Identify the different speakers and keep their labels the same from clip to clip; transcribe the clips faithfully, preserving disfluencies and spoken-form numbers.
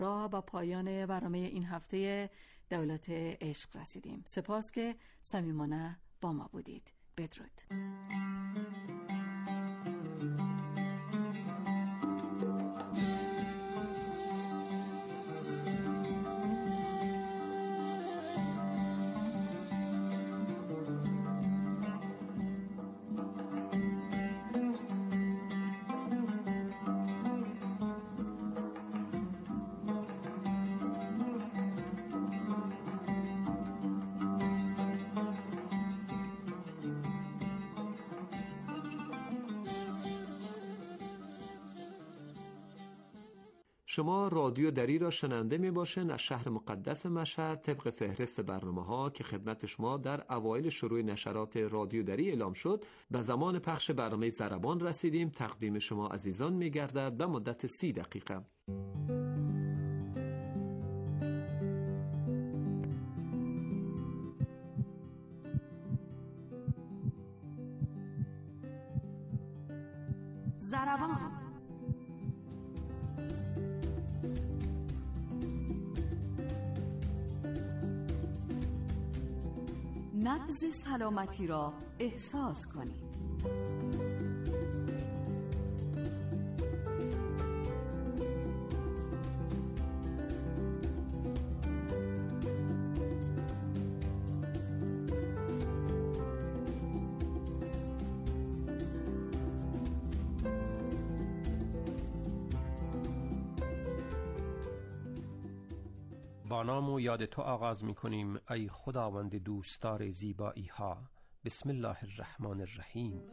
Speaker 1: راه با پایان برنامه این هفته دولت عشق رسیدیم. سپاس که صمیمانه با ما بودید. بدرود.
Speaker 2: شما رادیو دری را شنونده می باشین از شهر مقدس مشهد طبق فهرست برنامه ها که خدمت شما در اوایل شروع نشرات رادیو دری اعلام شد. به زمان پخش برنامه ضربان رسیدیم. تقدیم شما عزیزان می گردد به مدت سی دقیقه.
Speaker 1: ضربان. نبض سلامتی را احساس کنید.
Speaker 3: با نام و یاد تو آغاز می کنیم ای خداوند دوستدار زیبایی ها. بسم الله الرحمن الرحیم.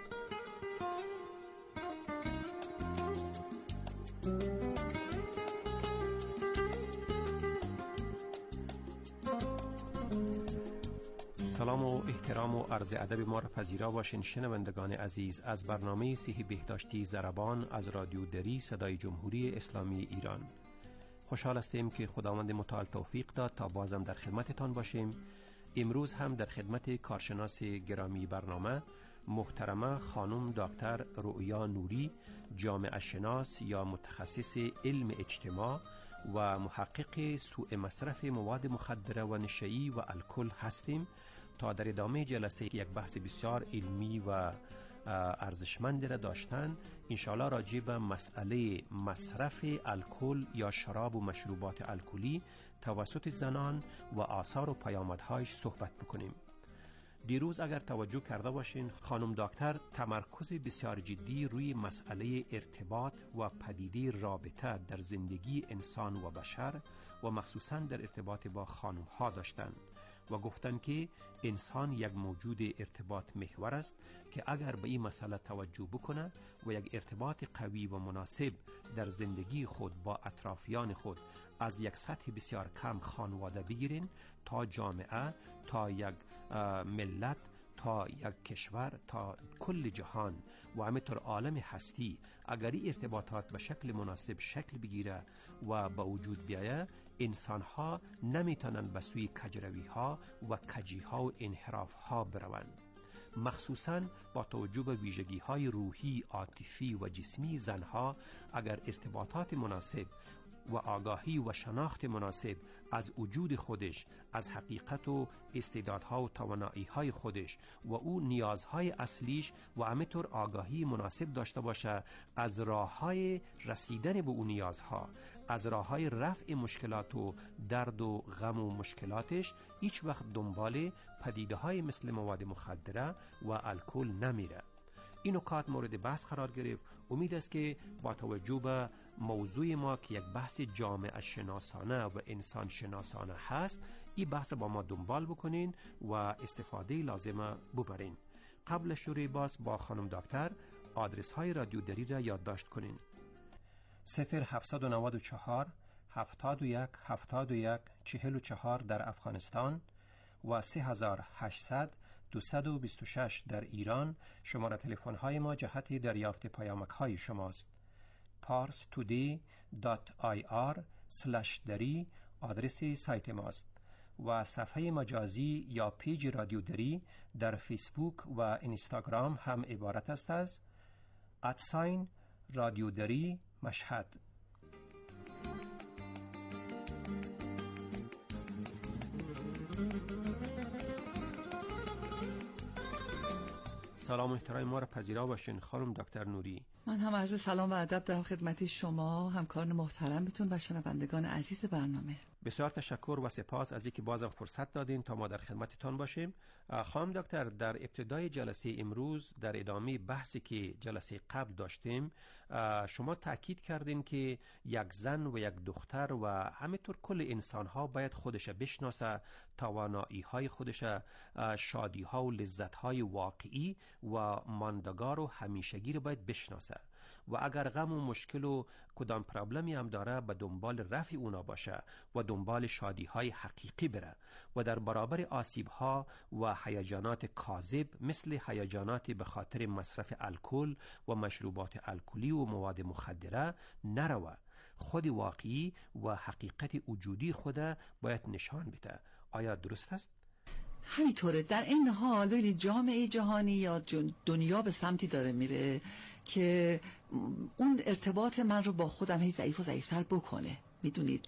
Speaker 3: سلام و احترام و عرض ادب ما را پذیرا باشین شنوندگان عزیز از برنامه صحی بهداشتی ضربان از رادیو دری صدای جمهوری اسلامی ایران. خوشحال هستیم که خداوند متعال توفیق داد تا بازم در خدمتتان باشیم. امروز هم در خدمت کارشناس گرامی برنامه محترمه خانم دکتر رؤیا نوری، جامعه شناس یا متخصص علم اجتماع و محقق سوء مصرف مواد مخدره و نشئی و الکل هستیم تا در ادامه جلسه یک بحث بسیار علمی و ارزشمند را داشتن انشاءالله راجع به مسئله مصرف الکل یا شراب و مشروبات الکلی توسط زنان و آثار و پیامدهایش صحبت بکنیم. دیروز اگر توجه کرده باشین خانم دکتر تمرکز بسیار جدی روی مسئله ارتباط و پدیده رابطه در زندگی انسان و بشر و مخصوصا در ارتباط با خانم ها داشتند و گفتند که انسان یک موجود ارتباط محور است که اگر به این مسئله توجه بکنه و یک ارتباط قوی و مناسب در زندگی خود با اطرافیان خود از یک سطح بسیار کم خانواده بگیرین تا جامعه، تا یک ملت، تا یک کشور، تا کل جهان و همینطور عالم هستی، اگر این ارتباطات به شکل مناسب شکل بگیره و به وجود بیایه، انسان ها نمیتونن به سوی کجروی ها و کجی ها و انحراف ها بروند. مخصوصاً با توجه به ویژگی های روحی، عاطفی و جسمی زنها اگر ارتباطات مناسب و آگاهی و شناخت مناسب از وجود خودش، از حقیقت و استعدادها و توانایی‌های خودش و او نیازهای اصلیش و همینطور آگاهی مناسب داشته باشه از راه‌های رسیدن به اون نیازها، از راه‌های رفع مشکلات و درد و غم و مشکلاتش، هیچ وقت دنبال پدیده‌های مثل مواد مخدره و الکل نمیره. این نکات مورد بحث قرار گرفت. امید است که با توجه به موضوع ما که یک بحث جامعه شناسانه و انسان شناسانه هست، این بحث با ما دنبال بکنین و استفاده لازمه ببرین. قبل شروع باز با خانم دکتر آدرس های رادیو دری را یادداشت کنین. صفر هفتصد و نود و چهار هفتاد و یک هفتاد و یک چهل و چهار در افغانستان و سه هزار و هشتصد دویست و بیست و شش در ایران شماره تلفن های ما جهت دریافت پیامک های شماست. پارس تودی دات آی آر سلش دری آدرس سایت ماست و صفحه مجازی یا پیج رادیو دری در فیسبوک و اینستاگرام هم عبارت است از ادساین رادیو دری مشهد. سلام و احترام ما را پذیرا باشین خانم دکتر نوری.
Speaker 4: من هم عرض سلام و ادب دارم خدمت شما، همکاران محترمتون و شنوندگان عزیز برنامه.
Speaker 3: بسیار تشکر و سپاس از اینکه بازم فرصت دادین تا ما در خدمتتان باشیم. خانم دکتر، در ابتدای جلسه امروز در ادامه بحثی که جلسه قبل داشتیم شما تاکید کردین که یک زن و یک دختر و همینطور کل انسان ها باید خودش بشناسه، توانایی های خودش، شادی ها و لذت های واقعی و ماندگار و همیشگی رو باید بشناسه و اگر غم و مشکل و کدام پرابلمی هم داره به دنبال رفع اونا باشه و دنبال شادی های حقیقی بره و در برابر آسیب ها و هیجانات کاذب مثل هیجانات به خاطر مصرف الکل و مشروبات الکلی و مواد مخدره نروه. خود واقعی و حقیقت وجودی خود باید نشان بده. آیا درست است؟
Speaker 4: همینطوره. در این حال ببینید جامعه جهانی یا دنیا به سمتی داره میره که اون ارتباط من رو با خودم هی ضعیف و ضعیفتر بکنه. میدونید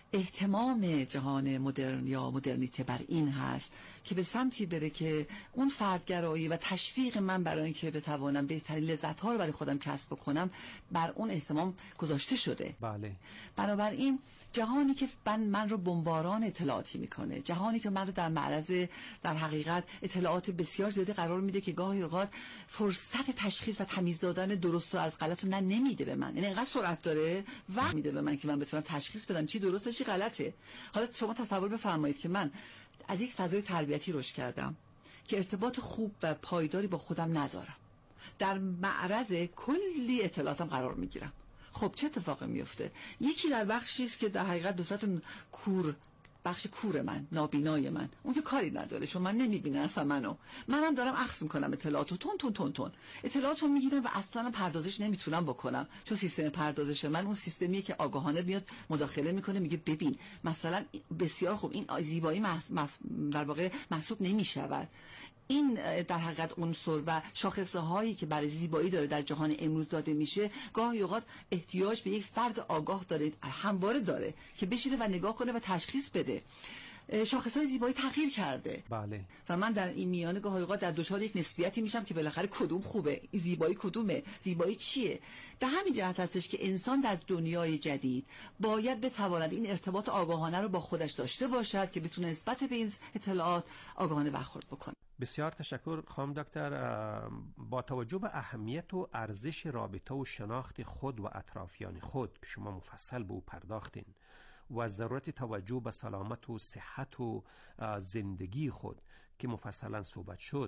Speaker 4: اهتمام جهان مدرن یا مدرنیته بر این هست که به سمتی بره که اون فردگرایی و تشویق من برای اینکه بتوانم بهترین لذت‌ها رو برای خودم کسب بکنم بر اون اهتمام گذاشته شده.
Speaker 3: بله.
Speaker 4: بنابراین جهانی که من, من رو بمباران اطلاعاتی میکنه، جهانی که من رو در معرض در حقیقت اطلاعات بسیار زیادی قرار میده که گاهی اوقات فرصت تشخیص و تمیز دادن درست و از غلط رو نه نمیده به من. یعنی اینقدر سرعت داره وقت میده به من که من بتونم تشخیص بدم چی درسته چی غلطه. حالا شما تصور بفرمایید که من از یک فضای تربیتی رشد کردم که ارتباط خوب و پایداری با خودم ندارم، در معرض کلی اطلاعاتم قرار میگیرم. خب چه اتفاقی میفته؟ یکی در بخشی است که در حقیقت به صورت کور، بخش کور من، نابینای من، اون که کاری نداره چون من نمیبینه اصلا منو، منم دارم اخذ میکنم اطلاعاتو تون تون تون تون اطلاعاتو میگیرم و اصلا پردازش نمیتونم بکنم چون سیستم پردازش من اون سیستمیه که آگاهانه میاد مداخله میکنه، میگه ببین مثلا بسیار خوب این زیبایی محف... در واقع محسوب نمیشود. این در حقیقت عنصر و شاخصه هایی که برای زیبایی داره در جهان امروز داده میشه گاهی اوقات احتیاج به یک فرد آگاه داره، همواره داره که بشینه و نگاه کنه و تشخیص بده. شاخصهای زیبایی تغییر کرده.
Speaker 3: بله.
Speaker 4: و من در این میانه گاهی اوقات در دچار یک نسبیتی میشم که بالاخره کدوم خوبه، زیبایی کدومه، زیبایی چیه. به همین جهت هستش که انسان در دنیای جدید باید بتواند این ارتباط آگاهانه رو با خودش داشته باشد که بتونه نسبت به این اطلاعات آگاهانه برخورد بکنه.
Speaker 3: بسیار تشکر خانم دکتر. با توجه به اهمیت و ارزش رابطه و شناخت خود و اطرافیان خود که شما مفصل به او پرداختین و ضرورت توجه به سلامت و صحت و زندگی خود که مفصلا صحبت شد،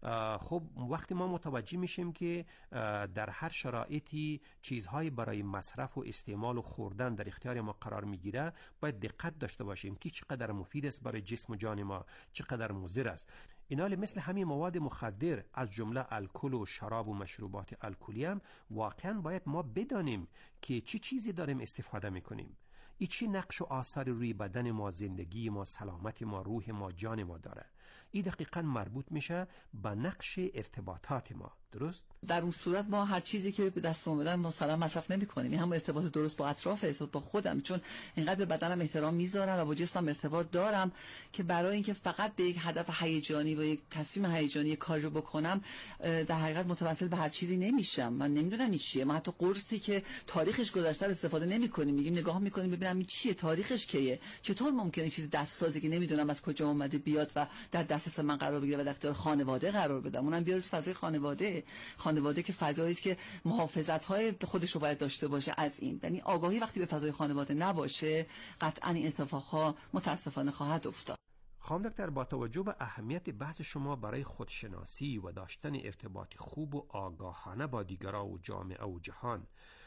Speaker 3: خب وقتی ما متوجه میشیم که در هر شرایطی چیزهایی برای مصرف و استعمال و خوردن در اختیار ما قرار میگیره، باید دقت داشته باشیم که چقدر مفید است برای جسم و جان ما، چقدر مضر است. اینال مثل همین مواد مخدر از جمله الکل و شراب و مشروبات الکلی هم واقعا باید ما بدانیم که چی چیزی داریم استفاده میکنیم، ای چی نقش و آثار روی بدن ما، زندگی ما، سلامت ما، روح ما، جان ما داره. این دقیقاً مربوط میشه به نقش ارتباطات ما. درست؟
Speaker 4: در اون صورت ما هر چیزی که به دست اومدن مثلا مصرف نمی‌کنیم. این هم ارتباط درست با اطراف، ارتباط با خودم، چون اینقدر به بدنم احترام میذارم و با جسمم ارتباط دارم که برای اینکه فقط به یک هدف هیجانی و یک تصمیم هیجانی کاری رو بکنم در حقیقت متوسل به هر چیزی نمیشم. من نمیدونم این چیه. ما حتی قرصی که تاریخش گذشته استفاده نمی‌کنیم، میگیم نگاه می‌کنیم ببینم این چیه، تاریخش کیه، چطور ممکنه چیزی دستسازی که نمیدونم از کجا اومده بیاد و در دسترس من قرار بگیره و در اختیار خانواده قرار بدم، اونم بیاره تو فضای خانواده. خانواده که فضایی است که محافظت‌های خودش رو باید داشته باشه از این. یعنی آگاهی وقتی به فضای خانواده نباشه قطعاً این اتفاقها متاسفانه خواهد افتاد.
Speaker 3: خانم دکتر، با توجه به اهمیت بحث شما برای خودشناسی و داشتن ارتباطی خوب و آگاهانه با دیگران و جامعه و جهان،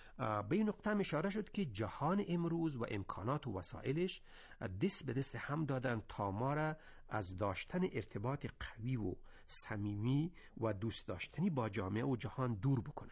Speaker 3: به این نقطه اشاره شد که جهان امروز و امکانات و وسایلش دست به دست هم دادن تا ما را از داشتن ارتباط قوی و صمیمی و دوست داشتنی با جامعه و جهان دور بکنه.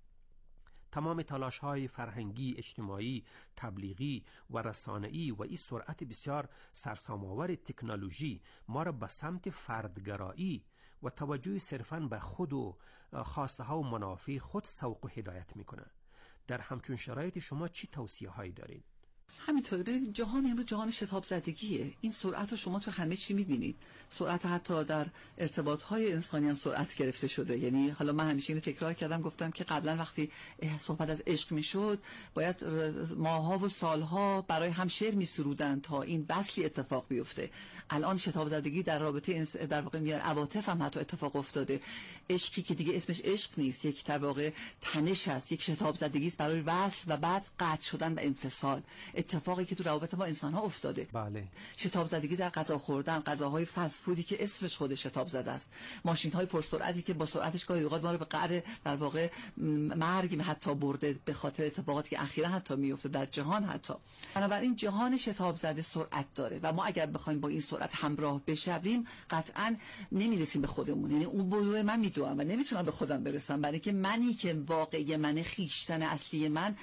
Speaker 3: تمام تلاش‌های فرهنگی، اجتماعی، تبلیغی و رسانه‌ای و این سرعت بسیار سرسام‌آور تکنولوژی ما را به سمت فردگرایی و توجه صرفاً به خود و خواسته ها و منافع خود سوق و هدایت میکنه. در همچون شرایط شما چی توصیه هایی دارید؟
Speaker 4: همینطوره. ببینید جهان امروز جهان شتاب زدگیه. این سرعت رو شما تو همه چی می‌بینید. سرعت حتی در ارتباط‌های انسانی هم سرعت گرفته شده. یعنی حالا من همیشه اینو تکرار کردم، گفتم که قبلا وقتی صحبت از عشق میشد باید ماه‌ها و سال‌ها برای هم شعر می‌سرودن تا این وصلی اتفاق بیفته. الان شتاب زدگی در رابطه انس... در واقع میاد عواطف هم حتی اتفاق افتاده. عشقی که دیگه اسمش عشق نیست، یک در واقع تنش است، یک شتاب زدگی است برای وصل و بعد قطع شدن و انفصال. اتفاقی که تو روابط ما انسان‌ها افتاده.
Speaker 3: بله.
Speaker 4: شتاب زدگی در غذا خوردن، غذاهای فست فودی که اسمش خود شتاب زده است، ماشین‌های پرسرعتی که با سرعتش گاهی اوقات ما رو به قعر در واقع مرگ حتی برده به خاطر اتفاقاتی که اخیراً حتی میفته در جهان. حتی بنابراین جهان شتاب زده سرعت داره و ما اگر بخوایم با این سرعت همراه بشویم قطعاً نمیرسیم به خودمون. یعنی اون بدو من میدوام و نمیتونم به خودم برسم، برای که منی که واقعی من، خویشتن اصلی من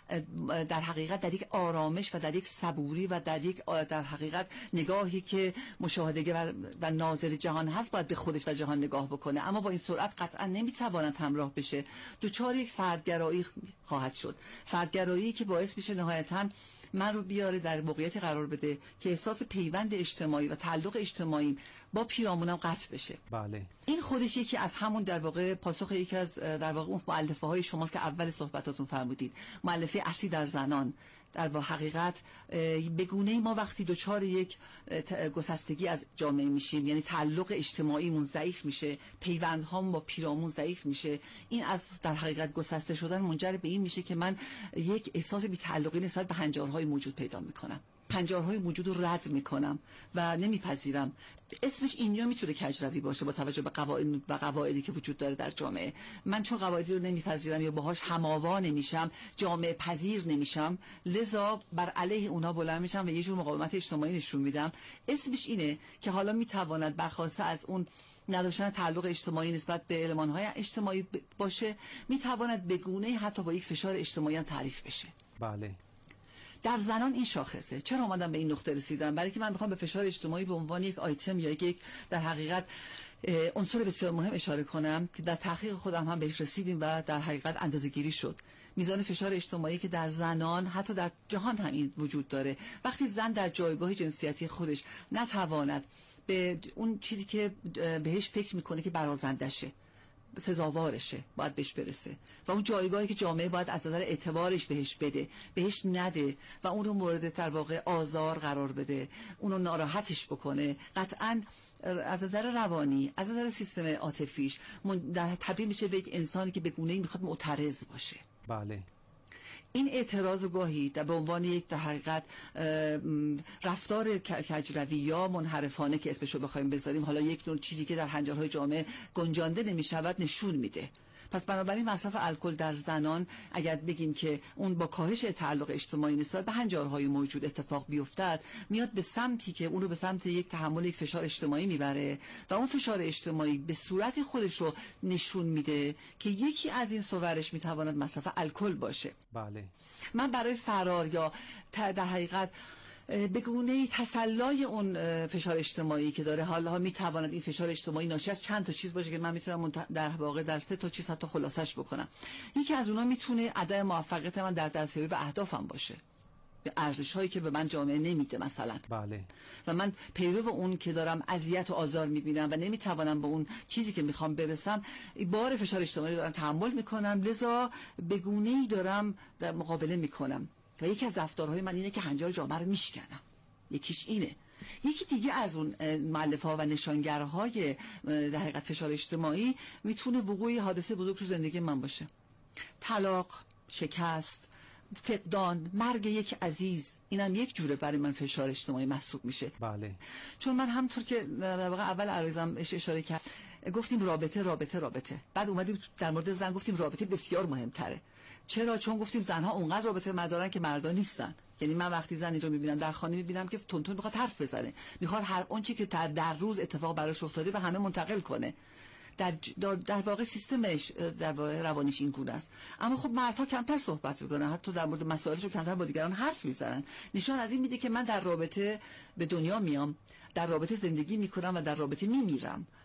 Speaker 4: در حقیقت در یک آرامش و در یک صبوری و در یک در حقیقت نگاهی که مشاهده‌گر و ناظر جهان هست باید به خودش و جهان نگاه بکنه. اما با این سرعت قطعا نمیتواند همراه بشه. دوچار یک فردگرایی خواهد شد، فردگرایی که باعث میشه نهایتاً من رو بیاره در موقعیتی قرار بده که احساس پیوند اجتماعی و تعلق اجتماعی با پیرامونم قطع بشه.
Speaker 3: بله. این
Speaker 4: خودش یکی از همون در واقع پاسخ یکی از در واقع اون مؤلفه های شماست که اول صحبتاتون فرمودید، مؤلفه اصلی در زنان. در با حقیقت به گونه‌ای ما وقتی دوچار یک گسستگی از جامعه میشیم، یعنی تعلق اجتماعیمون ضعیف میشه، پیوندهامون با پیرامون ضعیف میشه، این از در حقیقت گسسته شدن منجر به این میشه که من یک احساس بی‌تعلقی نسبت به هنجارهای موجود پیدا میکنم، هنجارهای موجود رو رد میکنم و نمیپذیرم. اسمش اینجا میتونه کجروی باشه با توجه به قواعد و قواعدی که وجود داره در جامعه. من چون قواعدی رو نمیپذیرم یا باهاش هم‌آوا نمیشم، جامعه پذیر نمیشم، لذا بر علیه اونها بلند میشم و یه جور مقاومت اجتماعی نشون میدم. اسمش اینه که حالا میتواند برخواسته از اون نداشتن تعلق اجتماعی نسبت به المان‌های اجتماعی باشه، میتواند به گونه‌ای حتی با یک فشار اجتماعی تعریف بشه.
Speaker 3: بله.
Speaker 4: در زنان این شاخصه. چرا اومدم به این نقطه رسیدم؟ برای که من میخوام به فشار اجتماعی به عنوان یک آیتم یا یک در حقیقت عنصر بسیار مهم اشاره کنم که در تحقیق خودم هم بهش رسیدیم و در حقیقت اندازه‌گیری شد. میزان فشار اجتماعی که در زنان حتی در جهان هم این وجود داره. وقتی زن در جایگاه جنسیتی خودش نتواند به اون چیزی که بهش فکر میکنه که برازندشه، سزاوارشه، باید بهش برسه و اون جایگاهی که جامعه باید از نظر اعتبارش بهش بده بهش نده و اون رو مورد در واقع آزار قرار بده، اون رو ناراحتش بکنه، قطعاً از نظر روانی، از نظر سیستم عاطفیش در تبدیل میشه به یک انسانی که به گونه‌ای میخواد معترض باشه.
Speaker 3: بله.
Speaker 4: این اعتراض گاهی در به عنوان یک در حقیقت رفتار کجروی یا منحرفانه که اسمشو بخوایم بذاریم، حالا یک نوع چیزی که در هنجارهای جامعه گنجانده نمیشود نشون میده. پس بنابراین مصرف الکل در زنان اگر بگیم که اون با کاهش تعلق اجتماعی نسبت به هنجارهای موجود اتفاق بیفتد، میاد به سمتی که اون رو به سمت یک تحمل یک فشار اجتماعی میبره و اون فشار اجتماعی به صورت خودش رو نشون میده که یکی از این صورش میتواند مصرف الکل باشه.
Speaker 3: بله.
Speaker 4: من برای فرار یا در حقیقت به گونه‌ای تسلای اون فشار اجتماعی که داره، حالا میتواند این فشار اجتماعی ناشی از چند تا چیز باشه که من میتونم در واقع در سه تا چیز حتی خلاصش بکنم. یکی از اونها میتونه عدم موفقیت من در دستیابی به اهدافم باشه، به ارزش هایی که به من جامعه نمیده مثلا.
Speaker 3: بله.
Speaker 4: و من پیرو اون که دارم اذیت و آزار میبینم و نمیتوانم به اون چیزی که میخوام برسم، بار فشار اجتماعی دارم تحمل میکنم، لذا به گونه‌ای دارم در مقابله میکنم و یکی از رفتارهای من اینه که هنجار جامعه رو میشکنم. یکیش اینه. یکی دیگه از اون مؤلفه‌ها و نشانگرهای در حقیقت فشار اجتماعی میتونه وقوع حادثه بزرگ تو زندگی من باشه. طلاق، شکست، فقدان، مرگ یک عزیز، اینم یک جوره برای من فشار اجتماعی محسوب میشه.
Speaker 3: بله.
Speaker 4: چون من همطور که در واقع اول عرایزم اشاره کرد گفتیم رابطه رابطه رابطه، بعد اومدیم در مورد زن گفتیم رابطه بسیار مهمتره. چرا؟ چون گفتیم زنها اونقدر رابطه مدارن که مردا نیستن. یعنی من وقتی زن اینجا میبینم در خانه میبینم که تونتون میخواد حرف بزنه، میخواد هر اون چیزی که در روز اتفاق براش افتاده به همه منتقل کنه. در در واقع سیستمش در واقع روانیش این گونه است. اما خب مردها کمتر صحبت میکنن، حتی در مورد مسائلشو کمتر با دیگران حرف میزنن. نشان از این میده که من در رابطه به دنیا میام، در رابطه زندگی میکنم و در رابطه میمیرم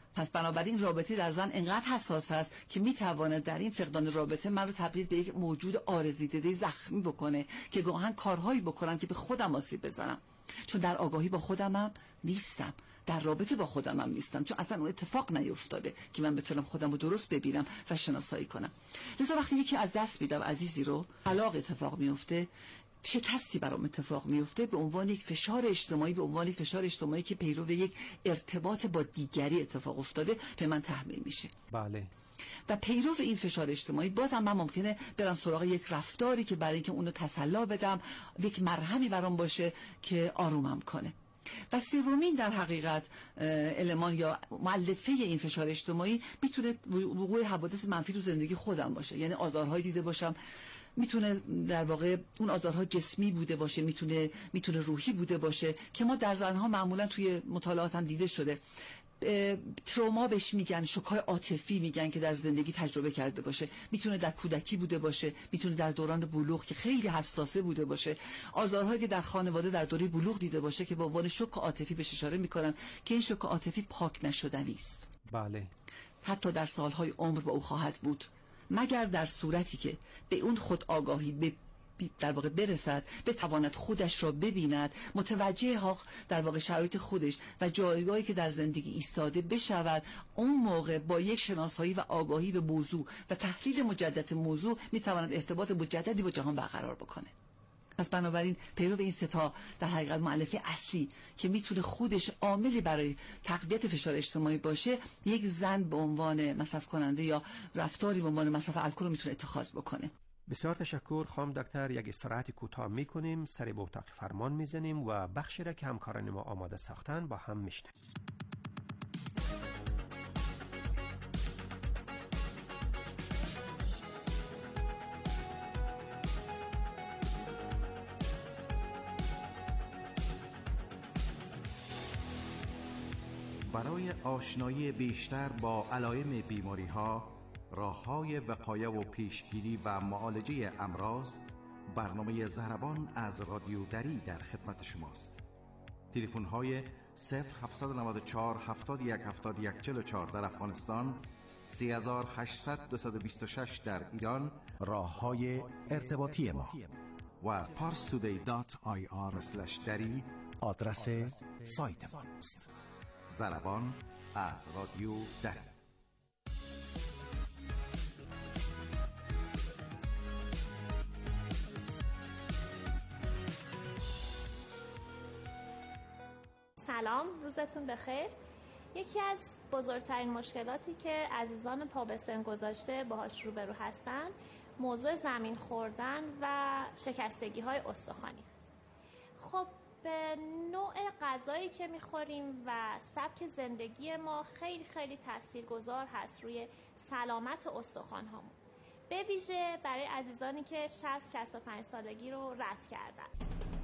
Speaker 4: پس بنابراین رابطه در زن انقدر حساس هست که میتواند در این فقدان رابطه من رو تبدیل به یک موجود عارضی دیده زخمی بکنه که گاهن کارهایی بکنم که به خودم آسیب بزنم، چون در آگاهی با خودمم نیستم، در رابطه با خودمم نیستم، چون اصلا اون اتفاق نیفتاده که من بتونم خودم رو درست ببینم و شناسایی کنم. لذا وقتی یکی از دست میدم عزیزی رو، طلاق اتفاق میفته، شکستی برام اتفاق میفته، به عنوان یک فشار اجتماعی، به عنوان یک فشار اجتماعی که پیرو یک ارتباط با دیگری اتفاق افتاده به من تحمیل میشه.
Speaker 3: بله.
Speaker 4: و پیرو این فشار اجتماعی بازم من ممکنه برم سراغ یک رفتاری که برای اینکه اونو تسلا بدم، یک مرهمی برام باشه که آرومم کنه. و سومین در حقیقت المان یا مؤلفه این فشار اجتماعی میتونه وقوع حوادث منفی تو زندگی خودم باشه، یعنی آزارهای دیده باشم. میتونه در واقع اون آزارها جسمی بوده باشه، میتونه میتونه روحی بوده باشه که ما در زنها معمولا توی مطالعات هم دیده شده. تروما بهش میگن، شوک‌های عاطفی میگن که در زندگی تجربه کرده باشه. میتونه در کودکی بوده باشه، میتونه در دوران بلوغ که خیلی حساسه بوده باشه، آزارهایی که در خانواده در دوره بلوغ دیده باشه که به عنوان شوک عاطفی بهش اشاره میکنن که این شوک عاطفی پاک نشدنی است.
Speaker 3: بله.
Speaker 4: حتی در سالهای عمر با او خواهد بود، مگر در صورتی که به اون خود آگاهی به در واقع برسد، بتواند خودش را ببیند، متوجه ها در واقع شرایط خودش و جایگاهی که در زندگی ایستاده بشود. اون موقع با یک شناسایی و آگاهی به موضوع و تحلیل مجدد موضوع میتواند ارتباط مجددی با جهان برقرار بکنه. پس بنابراین پیرو به این ستا در حقیقت مؤلفه اصلی که میتونه خودش عاملی برای تقویت فشار اجتماعی باشه، یک زن به عنوان مصرف کننده یا رفتاری به عنوان مصرف الکل رو میتونه اتخاذ بکنه.
Speaker 3: بسیار تشکر خانم دکتر. یک استراحت کوتاه میکنیم، سری به اتاق فرمان میزنیم و بخشی را که همکاران ما آماده ساختن با هم میشنیم.
Speaker 5: برای آشنایی بیشتر با علائم بیماری‌ها، راه‌های وقایه و پیشگیری و معالجه امراض، برنامه ضربان از رادیو دری در خدمت شماست. تلفن‌های صفر هفت نه چهار هفتاد و یک هفتاد و یک چهل و چهار در افغانستان، سه هشت صفر دو دو شش در ایران، راه‌های ارتباطی ما و پارس تودی دات آی آر اسلش دری آدرس سایت ما است. ضربان از رادیو دری.
Speaker 6: سلام، روزتون بخیر. یکی از بزرگترین مشکلاتی که عزیزان پا به سن گذاشته باهاش روبرو هستن، موضوع زمین خوردن و شکستگی های استخوانی هست. خب به نوع غذایی که میخوریم و سبک زندگی ما خیلی خیلی تاثیرگذار هست روی سلامت استخوان هامون، به ویژه برای عزیزانی که شصت شصت و پنج سالگی رو رد کردن.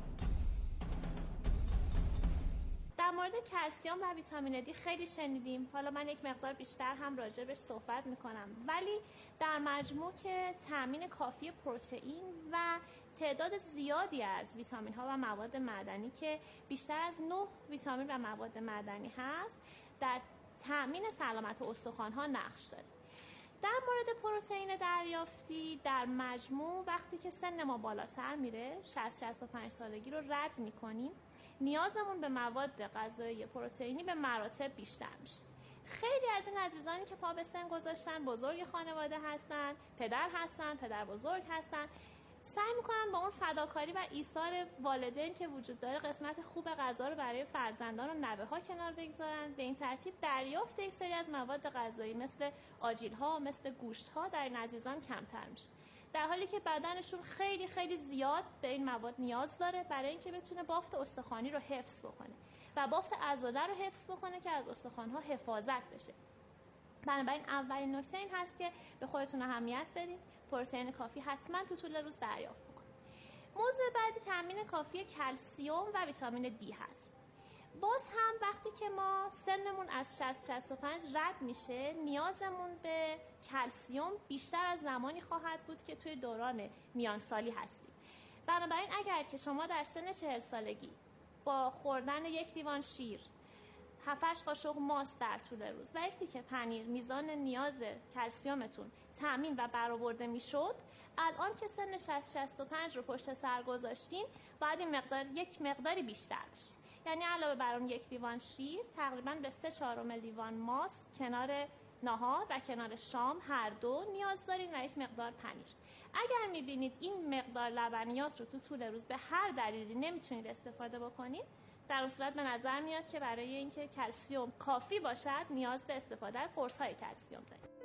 Speaker 6: در مورد کلسیم و ویتامین دی خیلی شنیدیم، حالا من یک مقدار بیشتر هم راجع بهش صحبت میکنم، ولی در مجموع که تامین کافی پروتئین و تعداد زیادی از ویتامین ها و مواد معدنی که بیشتر از نه ویتامین و مواد معدنی هست در تامین سلامت استخوان ها نقش داره. در مورد پروتئین دریافتی در مجموع وقتی که سن ما بالاتر میره، شصت شصت و پنج سالگی رو رد میکنیم، نیازمون به مواد غذایی پروتئینی به مراتب بیشتر میشه. خیلی از این عزیزانی که پا به سن گذاشتن، بزرگ خانواده هستن، پدر هستن، پدر بزرگ هستن، سعی میکنن با اون فداکاری و ایثار والدین که وجود داره قسمت خوب غذا رو برای فرزندان و نوه ها کنار بگذارن. به این ترتیب دریافت یک سری از مواد غذایی مثل آجیل ها، مثل گوشت ها در این عزیزان کمتر میشه، در حالی که بدنشون خیلی خیلی زیاد به این مواد نیاز داره برای اینکه بتونه بافت استخوانی رو حفظ بکنه و بافت عضله رو حفظ بکنه که از استخوان‌ها حفاظت بشه. بنابراین اولین نکته این هست که به خودتون اهمیت بدید، پروتئین کافی حتما تو طول روز دریافت بکنید. موضوع بعدی تامین کافی کلسیم و ویتامین دی هست. باز هم وقتی که ما سنمون از شصت شصت و پنج رد میشه، نیازمون به کلسیم بیشتر از زمانی خواهد بود که توی دوران میانسالی هستیم. بنابراین اگر که شما در سن چهل سالگی با خوردن یک لیوان شیر هفت هشت قاشق ماست در طول روز و یک تیکه پنیر میزان نیاز کلسیومتون تامین و برآورده میشد، الان که سن شصت شصت و پنج رو پشت سر گذاشتین باید این مقدار یک مقداری بیشتر بشه. یعنی علاوه بر اون یک لیوان شیر تقریبا به سه چهارم لیوان ماست کنار نهار و کنار شام هر دو نیاز دارین و یک مقدار پنیر. اگر میبینید این مقدار لبنیات رو تو طول روز به هر دلیلی نمیتونید استفاده بکنید، در اون صورت به نظر میاد که برای اینکه کلسیوم کافی باشد نیاز به استفاده از قرص‌های کلسیوم دارید.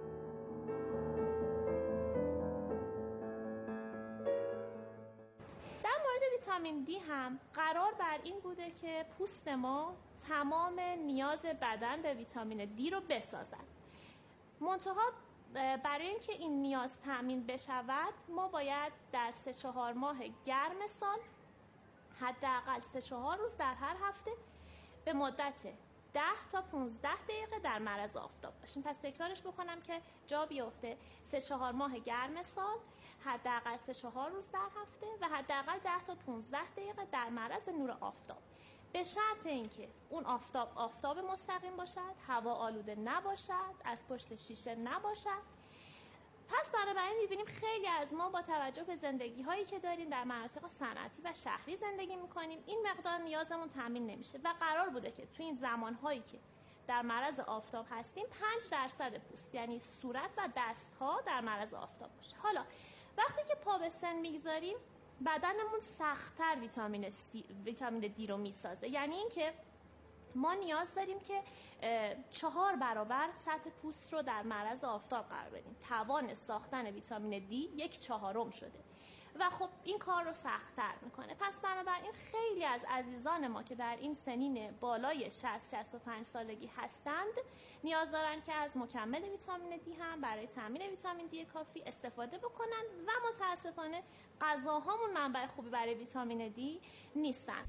Speaker 6: در مورد ویتامین دی هم قرار بر این بوده که پوست ما تمام نیاز بدن به ویتامین دی رو بسازد. منتها برای اینکه این نیاز تامین بشود ما باید در سه چهار ماه گرم سال حداقل سه چهار روز در هر هفته به مدت ده تا پانزده دقیقه در معرض آفتاب باشیم. پس تکرارش بکنم که جا بیفته. سه چهار ماه گرم سال حداقل سه چهار روز در هفته و حداقل ده تا پانزده دقیقه در معرض نور آفتاب، به شرط اینکه اون آفتاب آفتاب مستقیم باشد، هوا آلوده نباشد، از پشت شیشه نباشد. پس بنابراین می‌بینیم خیلی از ما با توجه به زندگی هایی که داریم در مناطق صنعتی و شهری زندگی می‌کنیم، این مقدار نیازمون تامین نمیشه و قرار بوده که توی این زمان‌هایی که در معرض آفتاب هستیم پنج درصد پوست یعنی صورت و دست‌ها در معرض آفتاب باشه. حالا وقتی که پا به سن میگذاریم بدنمون سخت‌تر ویتامین سی، ویتامین دی رو میسازه. یعنی اینکه ما نیاز داریم که چهار برابر سطح پوست رو در معرض آفتاب قرار بدیم. توان ساختن ویتامین دی یک چهارم شده و خب این کار رو سخت‌تر میکنه. پس بنابراین خیلی از عزیزان ما که در این سنین بالای شصت شصت و پنج سالگی هستند نیاز دارن که از مکمل ویتامین دی هم برای تامین ویتامین دی کافی استفاده بکنن و متاسفانه غذاهامون منبع خوبی برای ویتامین دی نیستن.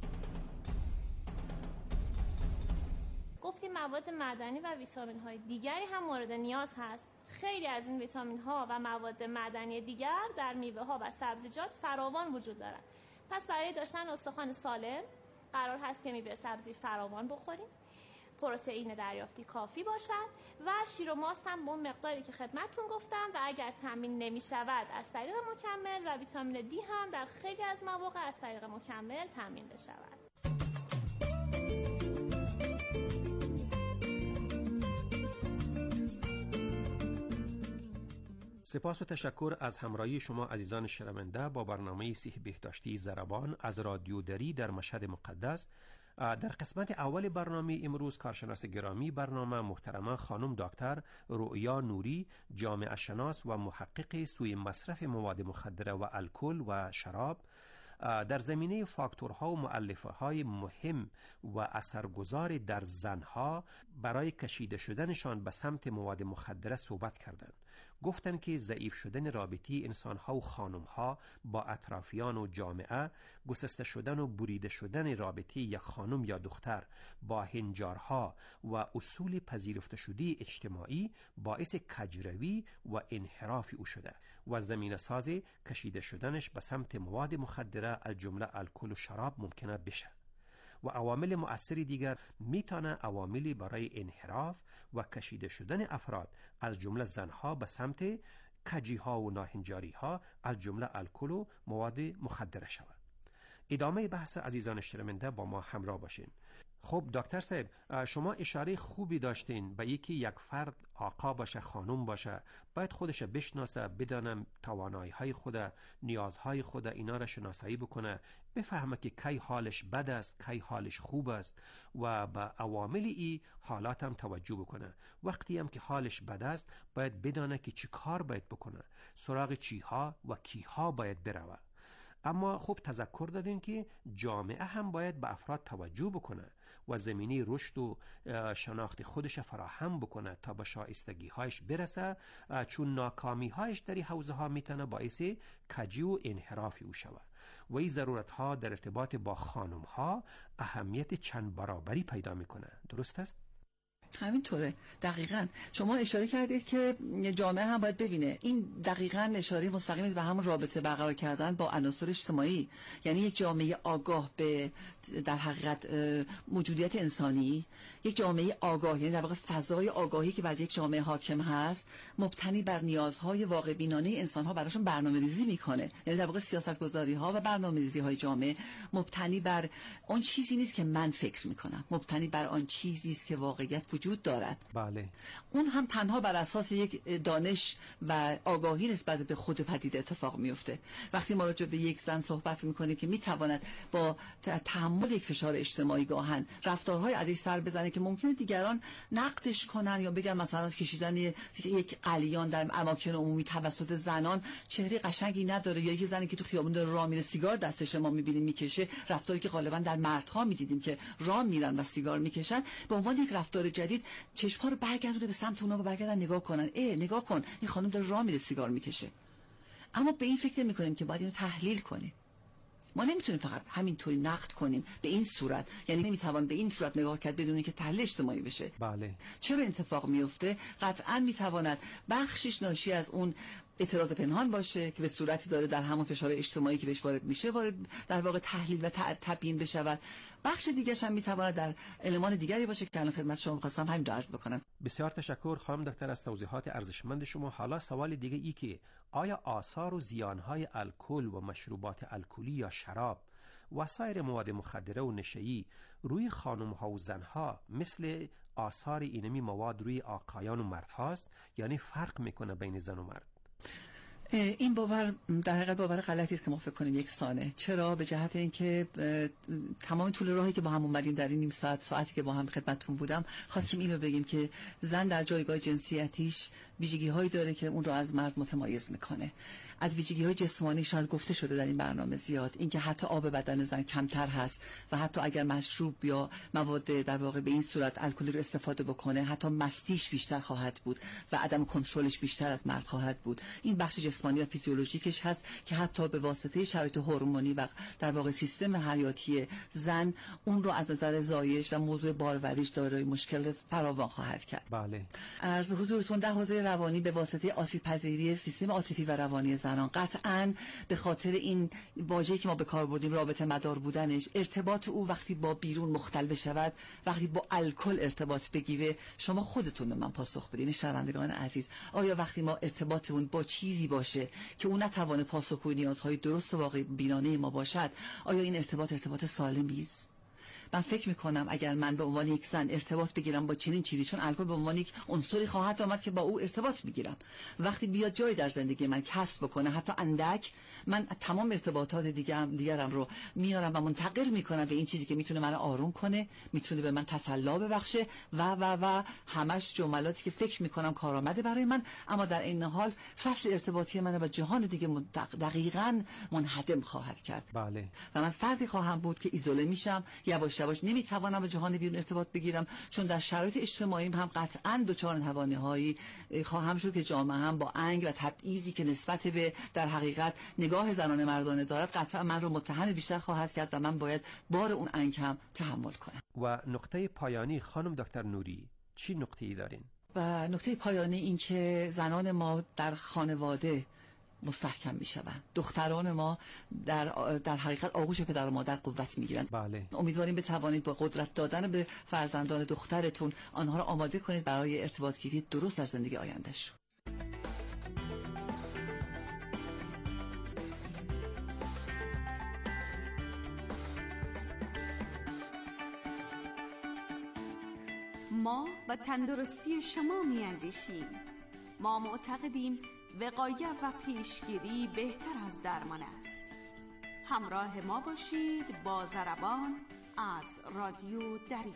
Speaker 6: گفتیم مواد معدنی و ویتامین های دیگری هم مورد نیاز هست. خیلی از این ویتامین ها و مواد معدنی دیگر در میوه ها و سبزیجات فراوان وجود دارند. پس برای داشتن استخوان سالم قرار هست که میوه سبزی فراوان بخوریم، پروتئین دریافتی کافی باشد و شیر و ماست هم به اون مقداری که خدمتتون گفتم و اگر تامین نمی شود از طریق مکمل و ویتامین دی هم در خیلی از مواقع از طریق مکمل تامین بشود.
Speaker 3: سپاس و تشکر از همراهی شما عزیزان شنونده با برنامه صحی بهداشتی ضربان از رادیو دری در مشهد مقدس. در قسمت اول برنامه امروز کارشناس گرامی برنامه محترمه خانم دکتر رؤیا نوری، جامعه شناس و محقق سوی مصرف مواد مخدره و الکل و شراب در زمینه فاکتورها و مؤلفه های مهم و اثرگذار در زنها برای کشیده شدنشان به سمت مواد مخدره صحبت کردند. گفتند که ضعیف شدن رابطه انسانها و خانمها با اطرافیان و جامعه، گسسته شدن و بریده شدن رابطه یک خانم یا دختر با هنجارها و اصول پذیرفته شده اجتماعی باعث کجروی و انحراف او شده و زمینه ساز کشیده شدنش به سمت مواد مخدره از جمله الکل و شراب ممکنه بشه. و عوامل مؤثر دیگر میتونه عواملی برای انحراف و کشیده شدن افراد از جمله زنها به سمت کجی ها و ناهنجاری ها از جمله الکل و مواد مخدره شود. ادامه بحث عزیزان شنونده با ما همراه باشین. خب دکتر صاحب، شما اشاره خوبی داشتین به یکی یک فرد آقا باشه خانم باشه باید خودش بشناسه، بدانم توانایی های خود، نیازهای خود، اینا را شناسایی بکنه، بفهمه که کی حالش بد است کی حالش خوب است و به عوامل ای حالات هم توجه بکنه. وقتی هم که حالش بد است باید بدانه که چی کار باید بکنه، سراغ چی ها و کی ها باید بروه. اما خوب تذکر دادین که جامعه هم باید به افراد توجه بکنه و زمینه رشد و شناخت خودش فراهم بکنه تا به شایستگی هایش برسه، چون ناکامی هایش در این حوزه ها میتونه باعث کجی و انحرافی او شود و این ضرورت ها در ارتباط با خانم ها اهمیت چند برابری پیدا میکنه. درست است؟
Speaker 4: همینطوره. دقیقاً شما اشاره کردید که جامعه هم باید ببینه. این دقیقاً اشاره مستقیم به همون رابطه برقرار کردن با عناصر اجتماعی. یعنی یک جامعه آگاه به در حقیقت موجودیت انسانی، یک جامعه آگاه، یعنی در واقع فضای آگاهی که بر یک جامعه حاکم هست، مبتنی بر نیازهای واقع بینانه انسان‌ها براشون برنامه‌ریزی میکنه. یعنی در واقع سیاست‌گذاری‌ها و برنامه‌ریزی‌های جامعه مبتنی بر اون چیزی نیست که من فکر میکنم، مبتنی بر آن چیزی است که واقعیت وجود دارد.
Speaker 3: بله.
Speaker 4: اون هم تنها بر اساس یک دانش و آگاهی نسبت به خود پدیده اتفاق میفته. وقتی ما راجع به یک زن صحبت میکنیم که میتواند با تحمل یک فشار اجتماعی گاهن رفتارهای ازش سر بزنه که ممکنه دیگران نقدش کنن یا بگن مثلا کشیدن یک قلیان در اماکن عمومی توسط زنان چهره قشنگی نداره، یا یک زنی که تو خیابون داره راه میره سیگار دستش ما میبینیم میکشه، رفتاری که غالبا در مردها میدیدیم که راه میرن و سیگار میکشن، به عنوان یک رفتار جدید چشم‌ها رو برگردونه به سمت اونها و برگردن نگاه کنن. ای نگاه کن، این خانم داره راه میره سیگار میکشه. اما به این فکر نمی‌کنیم که باید اینو تحلیل کنیم. ما نمیتونیم فقط همینطوری نقد کنیم به این صورت، یعنی نمیتوان به این صورت نگاه کرد بدون اینکه تحلیل اجتماعی بشه.
Speaker 3: بله.
Speaker 4: چرا اتفاق میفته؟ قطعاً میتواند بخشش ناشی از اون اعتراض پنهان باشه که به صورتی داره در همون فشار اجتماعی که بهش وارد میشه وارد در واقع تحلیل و تبیین بشود. بخش دیگه‌ش هم میتواند در المان دیگری باشه که الان خدمت شما خواستم همین رو عرض بکنم.
Speaker 3: بسیار تشکر خانم دکتر از توضیحات ارزشمند شما. حالا سوال دیگه ای که آیا آثار و زیانهای الکل و مشروبات الکلی یا شراب و سایر مواد مخدره و نشه‌ای روی خانم‌ها و زن‌ها مثل آثار اینمی مواد روی آقایان و مرد هاست، یعنی فرق میکنه بین زن و مرد؟
Speaker 4: این باور در حقیقت باور غلطی است که ما فکر کنیم یکسانه. چرا؟ به جهت اینکه تمام طول راهی که با هم اومدیم در این نیم ساعت ساعتی که با هم خدمتتون بودم خواستیم اینو بگیم که زن در جایگاه جنسیتیش ویژگی‌هایی داره که اون رو از مرد متمایز میکنه. از ویژگی‌های جسمانی شاید گفته شده در این برنامه زیاد، اینکه حتی آب بدن زن کمتر هست و حتی اگر مشروب یا مواد در واقع به این صورت الکلی رو استفاده بکنه حتی مستیش بیشتر خواهد بود و عدم کنترلش بیشتر از مرد خواهد بود. این بخش جسمانی و فیزیولوژیکش هست که حتی به واسطه شرایط هورمونی و در واقع سیستم حیاتی زن اون رو از نظر زایش و موضوع باروریش دارای مشکل فراوان خواهد کرد.
Speaker 3: بله.
Speaker 4: عرض به حضورتون در حوزه روانی به واسطه آسیب پذیری سیستم عاطفی و روانی زنان قطعاً به خاطر این واژه‌ای که ما به کار بردیم رابطه مدار بودنش، ارتباط او وقتی با بیرون مختل بشود، وقتی با الکل ارتباط بگیره، شما خودتون به من پاسخ بدین شنوندگان عزیز، آیا وقتی ما ارتباطمون با چیزی باشه که اون نتوانه پاسخگوی نیازهای درست و واقع بینانه ما باشد، آیا این ارتباط ارتباط سالمی است؟ من فکر میکنم اگر من به عنوان یک زن ارتباط بگیرم با چنین چیزی، چون الکل به عنوان یک عنصری خواهد آمد که با او ارتباط بگیرم، وقتی بیاد جای در زندگی من کسب بکنه حتی اندک، من تمام ارتباطات دیگرم دیگرم رو میارم و منتقل میکنم به این چیزی که میتونه منو آروم کنه، میتونه به من تسلی ببخشه و و و همش جملاتی که فکر میکنم کارآمده برای من، اما در این حال فصل ارتباطی من با جهان دیگه دقیقاً منهدم خواهد کرد.
Speaker 3: بله.
Speaker 4: و من فردی خواهم بود که ایزوله میشم، یواش یواش نمیتوانم به جهان بیرون ارتباط بگیرم، چون در شرایط اجتماعی هم قطعاً دچار ناتوانی‌هایی خواهم شد که جامعه هم با انگ و تبعیضی که نسبت به در حقیقت نگاه زنان مردانه دارد قطعاً من رو متهم بیشتر خواهد کرد و من باید بار اون انگ هم تحمل کنم.
Speaker 3: و نقطه پایانی خانم دکتر نوری چی نقطه‌ای دارین؟
Speaker 4: و نقطه پایانی این که زنان ما در خانواده مستحکم میشوند، دختران ما در در حقیقت آغوش پدر و مادر قوت میگیرند.
Speaker 3: بله.
Speaker 4: امیدواریم بتوانید با قدرت دادن به فرزندان دخترتون آنها را آماده کنید برای ارتباط گیری درست در زندگی آیندهشون.
Speaker 7: ما و تندرستی شما میاندیشیم. ما معتقدیم وقایت و پیشگیری بهتر از درمان است. همراه ما باشید با ضربان از رادیو دری.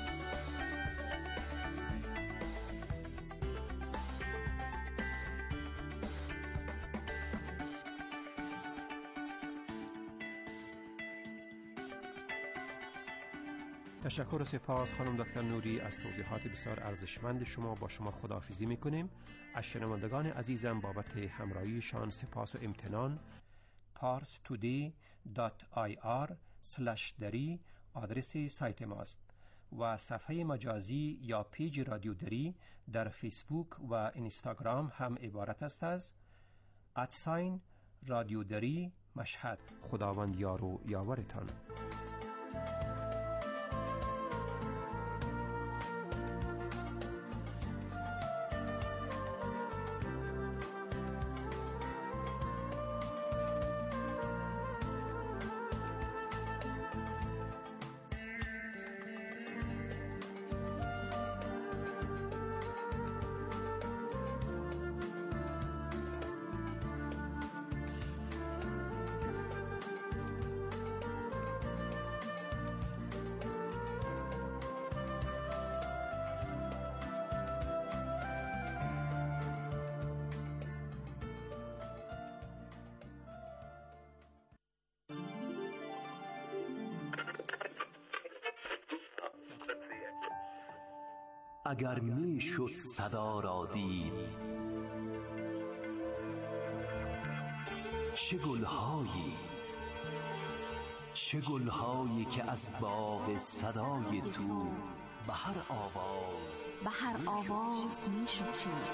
Speaker 3: تشکر و سپاس خانم دکتر نوری از توضیحات بسیار ارزشمند شما. با شما خداحافظی میکنیم. از شنوندگان عزیزم بابت همراهیشان سپاس و امتنان. پارس تودی دات آی آر اسلش دری آدرس سایت ماست و صفحه مجازی یا پیج رادیو دری در فیسبوک و اینستاگرام هم عبارت است از ادساین رادیو دری مشهد. خداوند یار و یاورتان.
Speaker 8: اگر می شد صدا را دید، چه گلهایی چه گلهایی که از باغ صدای تو به هر آواز
Speaker 7: به هر آواز می شد چید.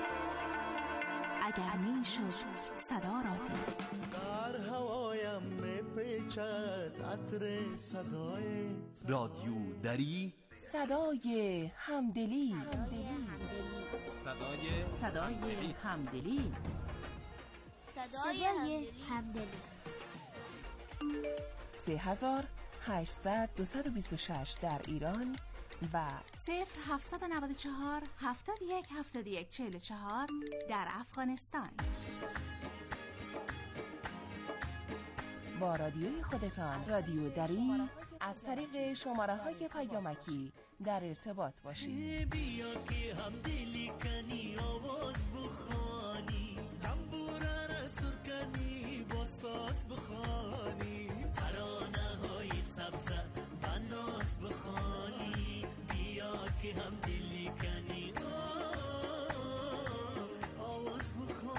Speaker 7: اگر می شد صدا را دید.
Speaker 9: در هوایم می پیچد عطر صدایت.
Speaker 8: رادیو دری،
Speaker 10: صدای همدلی.
Speaker 3: صدای
Speaker 10: صدای همدلی.
Speaker 11: صدای همدلی.
Speaker 10: سه هزار هشتصد دویست و بیست و شش در ایران و
Speaker 7: صفر هفتصد و نود و چهار هفتاد و یک هفتاد و یک چهل و چهار در افغانستان.
Speaker 10: با رادیوی خودتان رادیو دری از طریق شماره های پیامکی در ارتباط باشید.
Speaker 9: بیا که هم دلی کنی آواز بخوانی، تنبوره را سر کنی با ساز بخوانی، ترانه های سبز و ناز بخوانی. بیا که هم دلی کنی آواز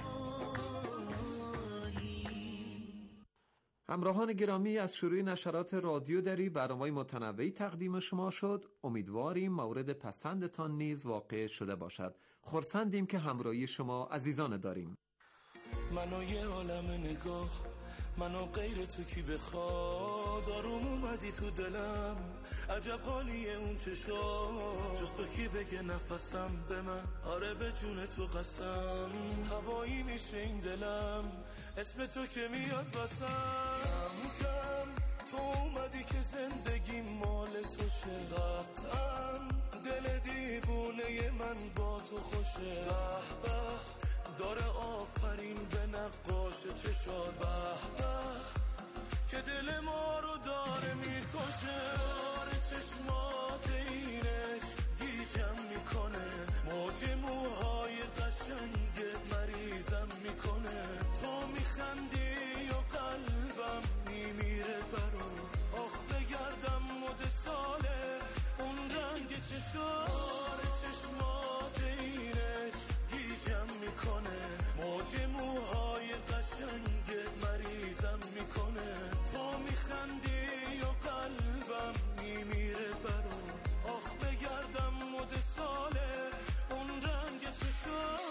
Speaker 9: بخوانی.
Speaker 2: همراهان گرامی، از شروع نشرات رادیو دری برنامه‌های متنوعی تقدیم شما شد. امیدواریم مورد پسندتان نیز واقع شده باشد. خرسندیم که همراهی شما عزیزان داریم.
Speaker 9: منو یه عالم نگاه، منو غیر تو کی بخواد، آروم اومدی تو دلم، عجب حالیه اون چشا، جز تو کی بگه نفسم به من، آره به جون تو قسم، هوایی میشه این دلم، اسم تو که میاد واسم، کم کم تو اومدی که زندگی مال تو شه، قطعا دل دیوونه من با تو خوشه، به به داره آفرین به نقاش چشار، به به که دل ما رو داره میکشه، داره چشمات اینش گیجم میکنه، موج موهای قشنگت مریضم میکنه، تو میخندی و قلبم میمیره برات، آخ بگردم مد ساله اون رنگ چشار، چشمات اینش گیجم میکنه، موج موهای قشنگت مریضم میکنه، تو میخندی و قلبم میمیره برات، آخ بگردم مد ساله اون رنگ چشات.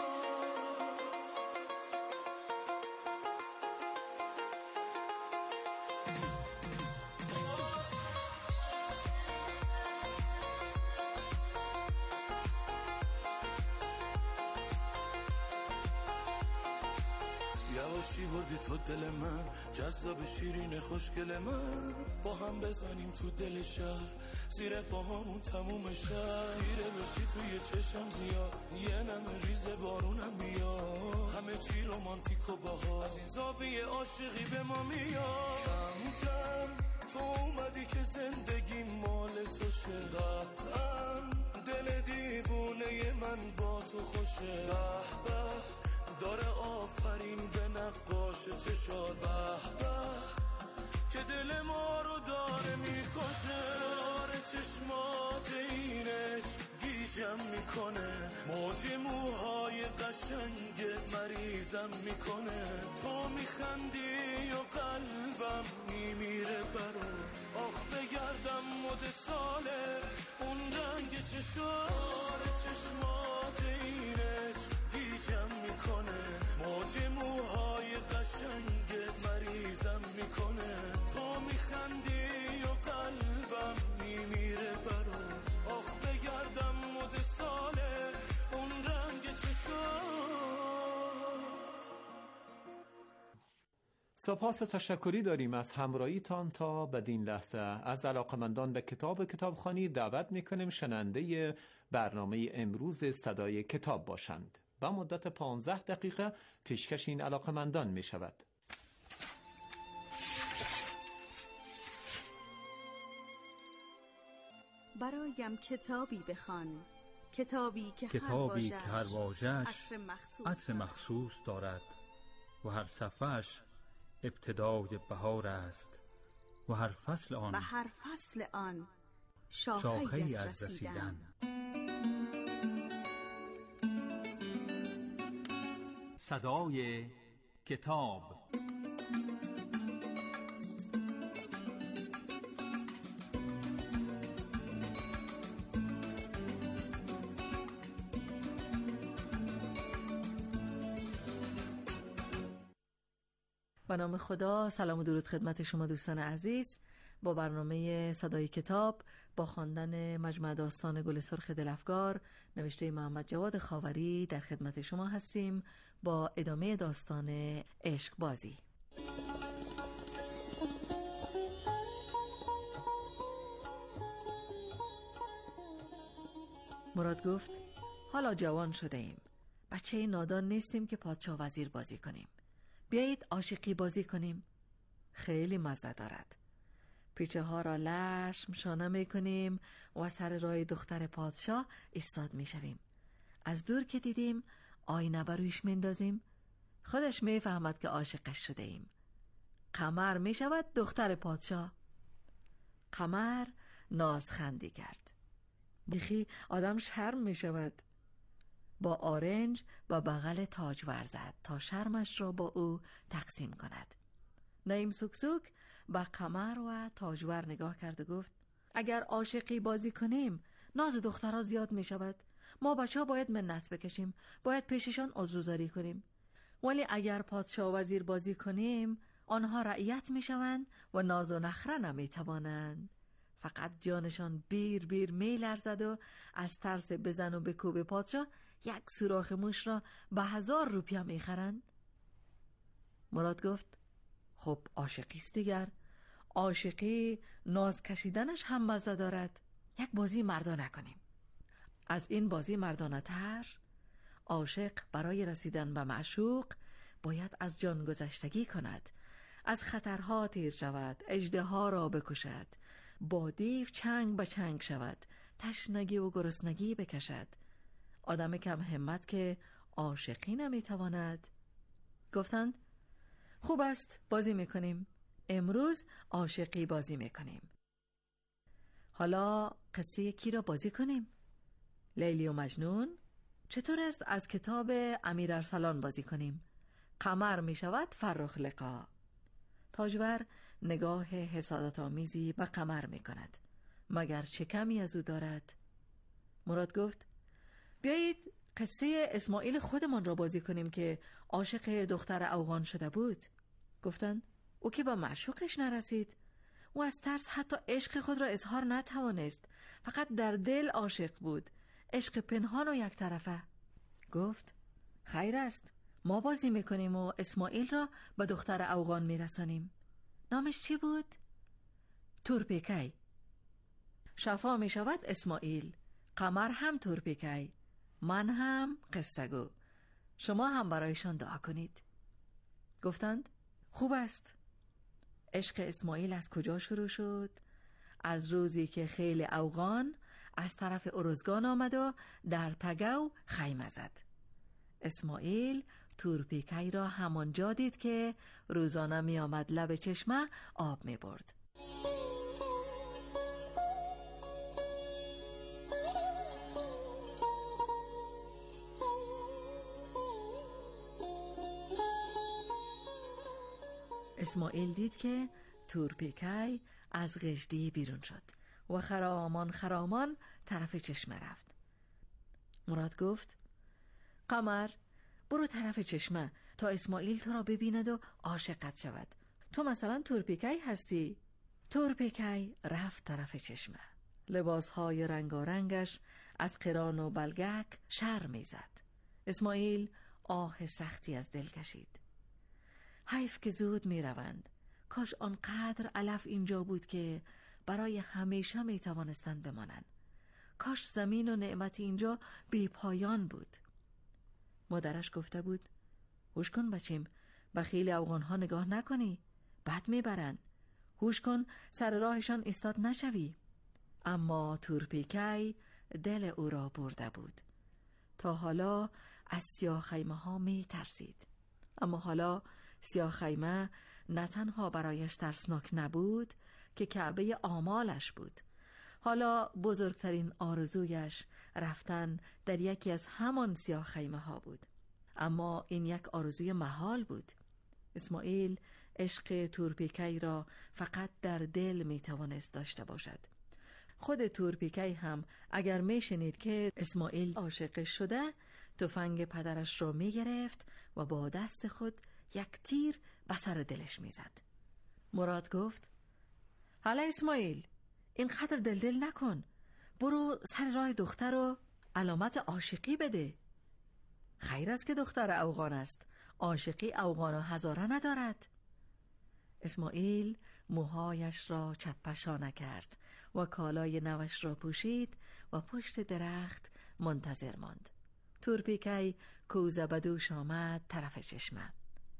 Speaker 9: یواشی بردی تو دل من، جذاب شیرین خوشگل من، با هم بزنیم تو دل شهر، زیر پاهامون تموم شهر، خیره بشی توی چشم زیاد، یه نمه ریز بارونم میاد، همه چی رومانتیک و باها، از این زاویه عاشقی به ما میاد، کم کم تو اومدی که زندگی مال تو شه، قطعا دل دیوونه من با تو خوشه، به به داره آفرین به نقاش چشار، به به که دل ما رو داره میکشه، داره چشمات اینش گیجم میکنه، موج موهای قشنگت مریضم میکنه، تو میخندی و قلبم میمیره برات، آخ بگردم مد مد ساله اون رنگ چشار چشمات اینش گیجم میکنه موج موهای قشنگت مریضم میکنه تو میخندی و قلبم میمیره برات آخ بگردم مد ساله اون رنگ چشمات.
Speaker 2: سپاس تشکری داریم از همراهیتان تا بدین لحظه. از علاقمندان به کتاب کتابخوانی دعوت میکنیم شنونده برنامه امروز صدای کتاب باشند و مدت پانزده دقیقه پیشکش این علاقمندان می شود.
Speaker 12: برایم کتابی بخوان، کتابی که
Speaker 13: کتابی
Speaker 12: هر
Speaker 13: که هر واژه‌اش
Speaker 12: عطر مخصوص,
Speaker 13: عطر مخصوص دارد و هر صفحه‌اش ابتدای بهار است و هر فصل آن
Speaker 12: و هر فصل آن
Speaker 13: شاخه‌ای
Speaker 12: شاخه‌ای
Speaker 13: از
Speaker 12: از
Speaker 13: رسیدن,
Speaker 12: رسیدن.
Speaker 14: صدای کتاب.
Speaker 1: به نام خدا، سلام و درود خدمت شما دوستان عزیز. با برنامه صدای کتاب با خواندن مجموعه داستان گل سرخ دلفگار نوشته محمد جواد خاوری در خدمت شما هستیم با ادامه داستان عشق بازی. مراد گفت حالا جوان شده ایم، بچه نادان نیستیم که پادشاه وزیر بازی کنیم. بیایید عاشقی بازی کنیم. خیلی مزه دارد. پیچه ها را لشم شانه می کنیم و سر راه دختر پادشاه ایستاد می شویم. از دور که دیدیم آینه برویش می اندازیم. خودش می فهمد که عاشقش شده ایم. قمر می شود دختر پادشاه. قمر نازخندی کرد. بیخی آدم شرم می شود. با آرنج و بغل تاجور زد تا شرمش را با او تقسیم کند. نعیم سوکسوک با قمر و تاجور نگاه کرد و گفت اگر عاشقی بازی کنیم ناز دخترها زیاد می شود. ما بچه ها باید منت بکشیم، باید پیششان عذرگزاری کنیم. ولی اگر پادشاه و وزیر بازی کنیم آنها رعیت می شوند و ناز و نخره نمی توانند. فقط جانشان بیر بیر می لرزد و از ترس بزن و بکوب پادشاه یک سوراخ موش را به هزار روپیه می خرند. مراد گفت خب عاشقی است دیگر. عاشقی ناز کشیدنش هم مزه دارد. یک بازی مردانه کنیم. از این بازی مردانه تر عاشق برای رسیدن به معشوق باید از جان گذشتگی کند، از خطرها تیر شود، اژدها را بکشد، با دیو چنگ به چنگ شود، تشنگی و گرسنگی بکشد. آدم کم همت که عاشقی نمیتواند. گفتند خوب است بازی میکنیم. امروز عاشقی بازی میکنیم. حالا قصه کی را بازی کنیم؟ لیلی و مجنون؟ چطور است از کتاب امیر ارسلان بازی کنیم؟ قمر میشود فرخ لقا. تاجور نگاه حسادت آمیزی به قمر میکند. مگر چه کمی از او دارد؟ مراد گفت بیایید قصه اسماعیل خودمان را بازی کنیم که عاشق دختر اوغان شده بود. گفتند او که با معشوقش نرسید. او از ترس حتی عشق خود را اظهار نتوانست. فقط در دل عاشق بود. عشق پنهان و یک طرفه. گفت خیر است، ما بازی میکنیم و اسماعیل را به دختر اوغان میرسانیم. نامش چی بود؟ تورپیکی. شفا میشود اسماعیل، قمر هم تورپیکی، من هم قصه گو. شما هم برایشان دعا کنید. گفتند خوب است. عشق اسماعیل از کجا شروع شد؟ از روزی که خیل اوغان از طرف ارزگان آمد و در تگو خیمه زد. اسماعیل تورپیکی را همانجا دید که روزانه می آمد لب چشمه آب می برد. اسماعیل دید که تورپیکی از غژدی بیرون شد و خرامان خرامان طرف چشمه رفت. مراد گفت قمر برو طرف چشمه تا اسماعیل تو را ببیند و عاشقت شود. تو مثلا تورپیکی هستی. تورپیکی رفت طرف چشمه. لباسهای رنگارنگش از قران و بلگک شر میزد. اسماعیل آه سختی از دل کشید. حیف که زود می روند. کاش آنقدر علف اینجا بود که برای همیشه می توانستند بمانند. کاش زمین و نعمت اینجا بی پایان بود. مادرش گفته بود هوش کن بچیم، بخیل افغان ها نگاه نکنی، بد میبرن. هوش کن سر راهشان ایستاد نشوی. اما تورپیکی دل او را برده بود. تا حالا از سیاه خیمه ها می ترسید. اما حالا سیاه خیمه نه تنها برایش ترسناک نبود که کعبه آمالش بود. حالا بزرگترین آرزویش رفتن در یکی از همان سیاه خیمه ها بود. اما این یک آرزوی محال بود. اسماعیل عشق تورپیکی را فقط در دل می توانست داشته باشد. خود تورپیکی هم اگر می شنید که اسماعیل عاشق شده، تفنگ پدرش را می گرفت و با دست خود یک تیر به سر دلش می زد. مراد گفت حالا اسماعیل اینقدر دل دل نکن، برو سر راه دختر رو علامت عاشقی بده. خیر است که دختر افغان است، عاشقی افغان و هزاره ندارد. اسماعیل موهایش را چپشانه کرد و کالای نوش را پوشید و پشت درخت منتظر ماند. تورپیکی کوزه به دوش آمد طرف چشمه.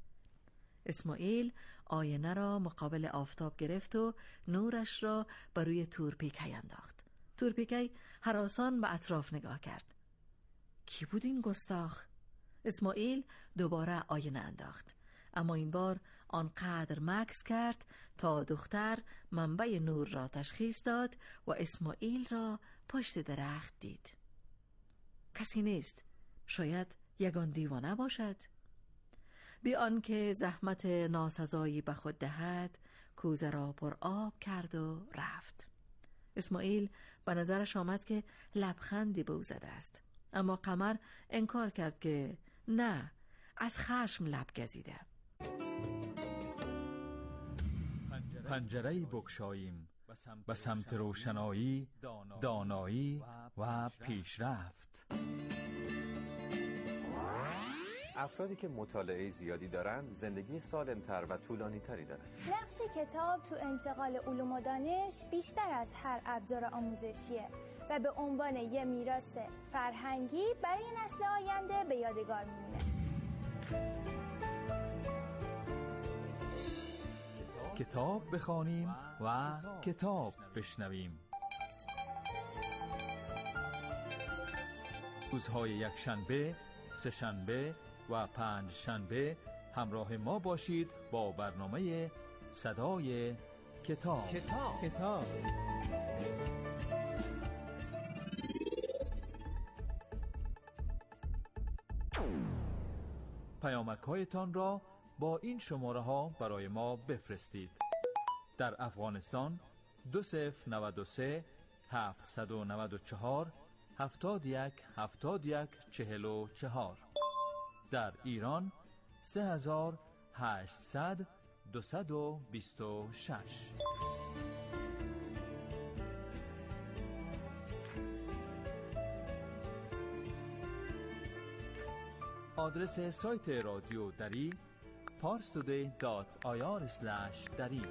Speaker 1: اسماعیل آینه را مقابل آفتاب گرفت و نورش را بر روی تورپیکی انداخت. تورپیکی هراسان به اطراف نگاه کرد. کی بود این گستاخ؟ اسماعیل دوباره آینه انداخت، اما این بار آنقدر مکث کرد تا دختر منبع نور را تشخیص داد و اسماعیل را پشت درخت دید. کسی نیست، شاید یگان دیوانه باشد. بی آنکه زحمت ناسزایی به خود دهد، کوزه را پر آب کرد و رفت. اسماعیل به نظرش آمد که لبخندی به او زده است، اما قمر انکار کرد که نه، از خشم لب گزیده.
Speaker 14: پنجره بگشاییم به سمت روشنایی، دانایی و پیشرفت.
Speaker 2: افرادی که مطالعه زیادی دارند زندگی سالمتر و طولانی تری دارند.
Speaker 15: نقش کتاب تو انتقال علوم و دانش بیشتر از هر ابزار آموزشیه و به عنوان یه میراث فرهنگی برای نسل آینده به یادگار میمونه.
Speaker 14: کتاب بخوانیم و کتاب بشنویم. روزهای یک شنبه، سه شنبه و پنج شنبه همراه ما باشید با برنامه صدای کتاب.
Speaker 3: کتاب کتاب
Speaker 14: پیامک‌هایتان را با این شماره ها برای ما بفرستید. در افغانستان دو صفر نود و سه هفتصد و نود و چهار هفتاد و یک هفتاد و یک چهل و چهار. در ایران سه هزار هشتصد دویست و بیست و شش. آدرس سایت رادیو دری پارستودی دات آی آر اسلش دری.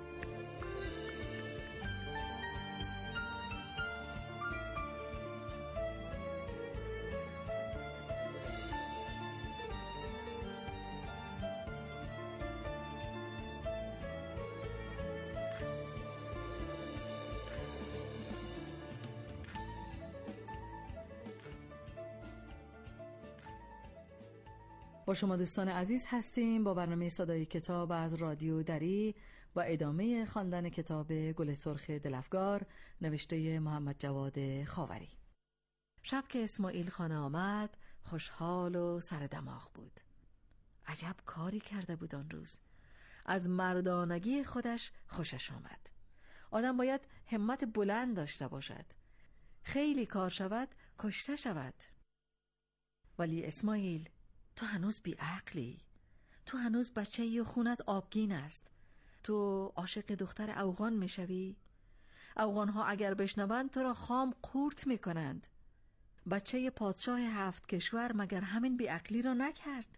Speaker 1: با شما دوستان عزیز هستیم با برنامه صدای کتاب از رادیو دری و ادامه خواندن کتاب گل سرخ دلفگار نوشته محمد جواد خاوری. شب که اسماعیل خانه آمد خوشحال و سر دماغ بود. عجب کاری کرده بود آن روز. از مردانگی خودش خوشش آمد. آدم باید همت بلند داشته باشد. خیلی کار شود کشته شود. ولی اسماعیل، تو هنوز بیعقلی. تو هنوز بچه‌ای و خونت آبگین است. تو عاشق دختر اوغان میشوی؟ اوغانها اگر بشنوند تو را خام قورت میکنند. بچه پادشاه هفت کشور مگر همین بیعقلی را نکرد؟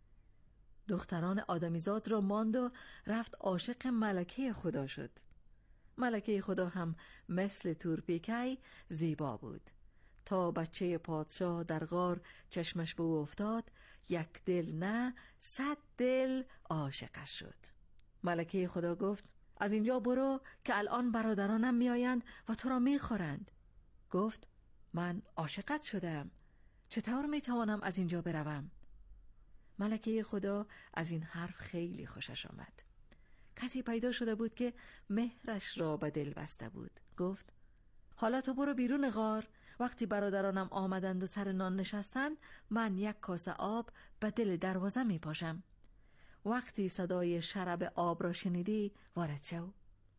Speaker 1: دختران آدمیزاد را ماند و رفت عاشق ملکه خدا شد. ملکه خدا هم مثل تورپیکی زیبا بود. تا بچه پادشاه در غار چشمش به او افتاد، یک دل نه صد دل عاشقش شد. ملکه خدا گفت از اینجا برو که الان برادرانم میآیند و تو را میخورند. گفت من عاشقت شدم، چطور میتوانم از اینجا بروم؟ ملکه خدا از این حرف خیلی خوشش آمد. کسی پیدا شده بود که مهرش را به دل بسته بود. گفت حالا تو برو بیرون غار. وقتی برادرانم آمدند و سر نان نشستند، من یک کاسه آب به دل دروازه می پاشم. وقتی صدای شراب آب را شنیدی وارد شو.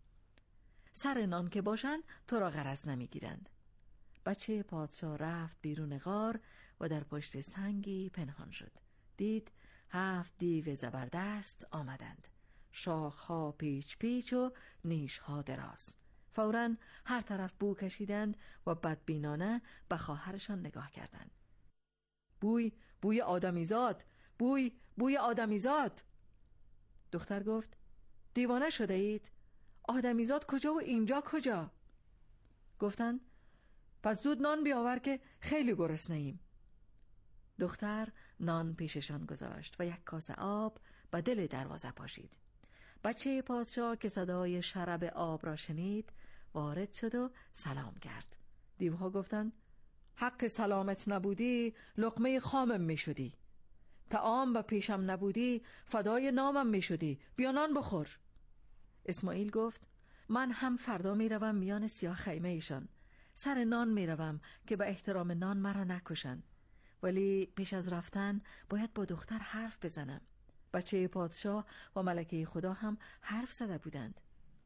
Speaker 1: سر نان که باشند تو را غرض نمی گیرند. بچه پادشاه رفت بیرون غار و در پشت سنگی پنهان شد. دید هفت دیو زبردست آمدند. شاخها پیچ پیچ و نیشها دراز. فوراً هر طرف بو کشیدند و بدبینانه به خواهرشان نگاه کردند. بوی بوی آدمیزاد، بوی بوی آدمیزاد. دختر گفت دیوانه شده اید؟ آدمیزاد کجا و اینجا کجا؟ گفتند پس زود نان بیاور که خیلی گرسنه ایم. دختر نان پیششان گذاشت و یک کاسه آب به دل دروازه پاشید. بچه پادشاه که صدای شراب آب را شنید وارد شد و سلام کرد. دیوها گفتند حق سلامت نبودی لقمه خامم می شدی. طعام به پیشم نبودی فدای نامم می شدی. بیا نان بخور. اسماعیل گفت من هم فردا می روم میان سیاه خیمه ایشان. سر نان می روم که به احترام نان مرا نکشند. ولی پیش از رفتن باید با دختر حرف بزنم. بچه پادشاه و ملکه خدا هم حرف زده بودند.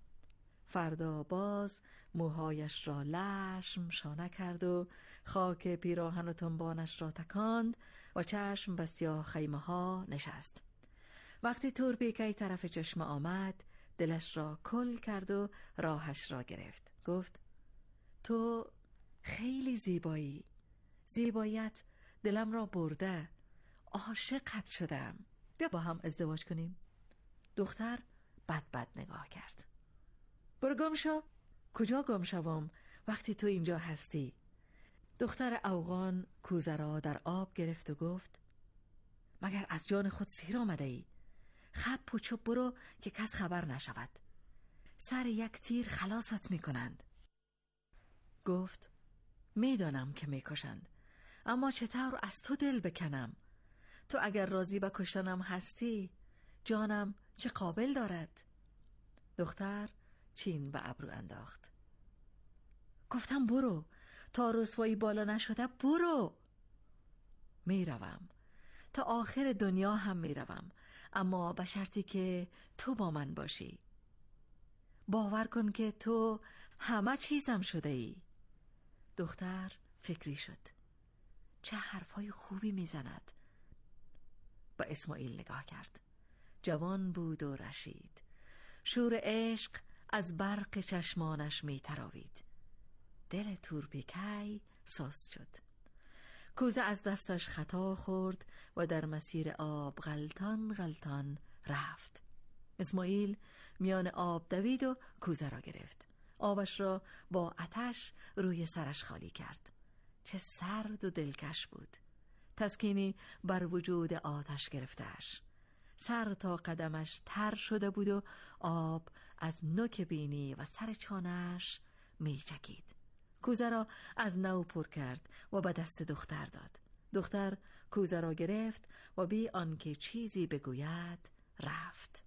Speaker 1: فردا باز موهایش را لشم شانه کرد و خاک پیراهن و تنبانش را تکاند و چشم به سیاه خیمه ها نشست. وقتی تورپیکی طرف چشمه آمد دلش را کل کرد و راهش را گرفت. گفت تو خیلی زیبایی. زیباییت دلم را برده. عاشقت شدم. بیا با هم ازدواج کنیم. دختر بد بد نگاه کرد. برو گم شو. کجا گم شوم وقتی تو اینجا هستی؟ دختر اوغان کوزه را در آب گرفت و گفت مگر از جان خود سیر آمده ای؟ خب و چوب برو که کس خبر نشود. سر یک تیر خلاصت می کنند. گفت میدانم که می کشند، اما چطور از تو دل بکنم؟ تو اگر راضی به کشتنم هستی جانم چه قابل دارد؟ دختر چین به ابرو انداخت. گفتم برو، تا رسوایی بالا نشده برو. میروم، تا آخر دنیا هم میروم، اما به شرطی که تو با من باشی. باور کن که تو همه چیزم شده ای. دختر فکری شد. چه حرفای خوبی میزند. با اسماعیل نگاه کرد. جوان بود و رشید. شور عشق از برق چشمانش میتراوید. دل تورپیکی سست شد. کوزه از دستش خطا خورد و در مسیر آب غلطان غلطان رفت. اسماعیل میان آب دوید و کوزه را گرفت. آبش را با آتش روی سرش خالی کرد. چه سرد و دلکش بود. تسکینی بر وجود آتش گرفتش. سر تا قدمش تر شده بود و آب از نوک بینی و سر چانش می چکید. کوزه را از نو پر کرد و به دست دختر داد. دختر کوزه را گرفت و بی آنکه چیزی بگوید رفت.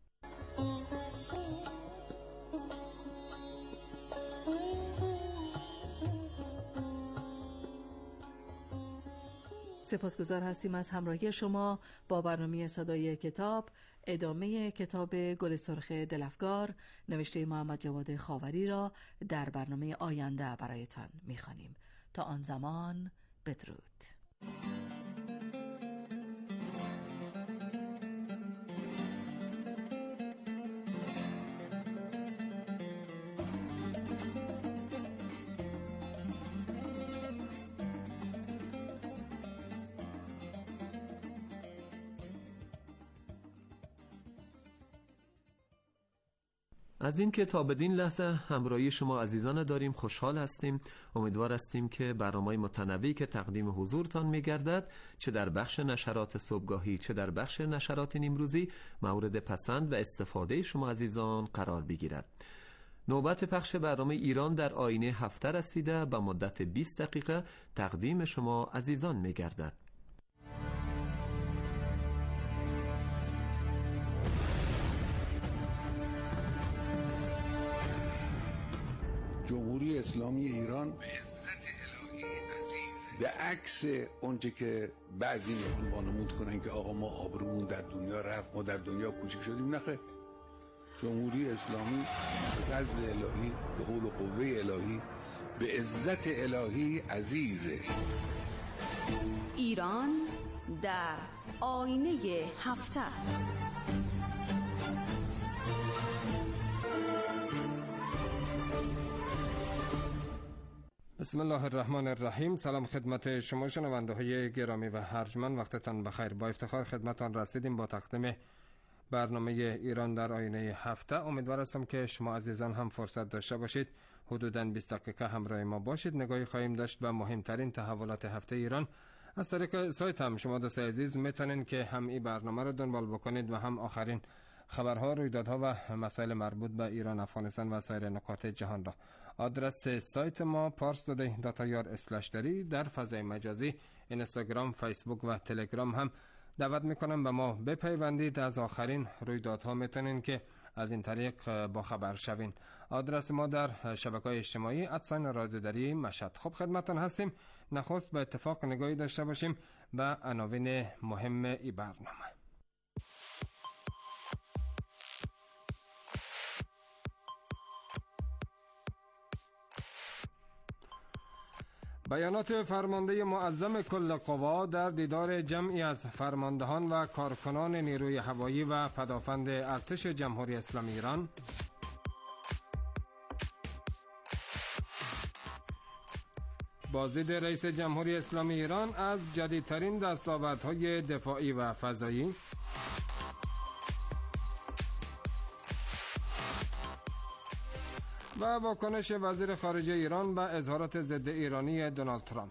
Speaker 1: سپاسگزار هستیم از همراهی شما با برنامه صدای کتاب. ادامه کتاب گل سرخ دلفگار نوشته محمد جواد خاوری را در برنامه آینده برایتان می‌خوانیم. تا آن زمان بدرود.
Speaker 2: از این که تا بدین لحظه همراهی شما عزیزان داریم خوشحال هستیم. امیدوار هستیم که برنامه‌های متنوعی که تقدیم حضورتان می‌گردد، چه در بخش نشرات صبحگاهی چه در بخش نشرات نیمروزی، مورد پسند و استفاده شما عزیزان قرار بگیرد. نوبت پخش برنامه ایران در آینه هفته رسیده، به مدت بیست دقیقه تقدیم شما عزیزان می‌گردد.
Speaker 16: جمهوری اسلامی ایران به عزت الهی عزیزه، به عکس اونچه که بعضی میخوان وانمود کنن که آقا ما آبرومون در دنیا رفت، ما در دنیا کوچک شدیم. نخیر، جمهوری اسلامی به فضل الهی، به حول و قوه الهی، به عزت الهی عزیزه.
Speaker 12: ایران در آینه هفته.
Speaker 17: بسم الله الرحمن الرحیم. سلام خدمت شما شنونده های گرامی و ارجمند، وقتتان بخیر. با افتخار خدمتتان رسیدیم با تقدیم برنامه ایران در آینه هفته. امیدوار هستم که شما عزیزان هم فرصت داشته باشید حدوداً بیست دقیقه همراه ما باشید. نگاهی خواهیم داشت به مهمترین تحولات هفته ایران از طریق سایت. هم شما دوستان عزیز میتونین که هم این برنامه رو دنبال بکنید و هم آخرین خبرها، رویدادها و مسائل مربوط به ایران، افغانستان و سایر نقاط جهان را. آدرس سایت ما پارس داده دات آی آر اسلش دری. در فضای مجازی اینستاگرام، فیسبوک و تلگرام هم دعوت میکنم به ما بپیوندید. از آخرین رویدادها میتونین که از این طریق با خبر شوین. آدرس ما در شبکه‌های اجتماعی ادساین رادیو دری مشهد. خب خدمتتون هستیم. نخست به اتفاق نگاهی داشته باشیم به عناوین مهم ای برنامه. بیانات فرمانده معظم کل قوا در دیدار جمعی از فرماندهان و کارکنان نیروی هوایی و پدافند ارتش جمهوری اسلامی ایران. بازدید رئیس جمهوری اسلامی ایران از جدیدترین دستاوردهای دفاعی و فضایی. و واکنش وزیر خارجه ایران به اظهارات ضد ایرانی دونالد ترامپ.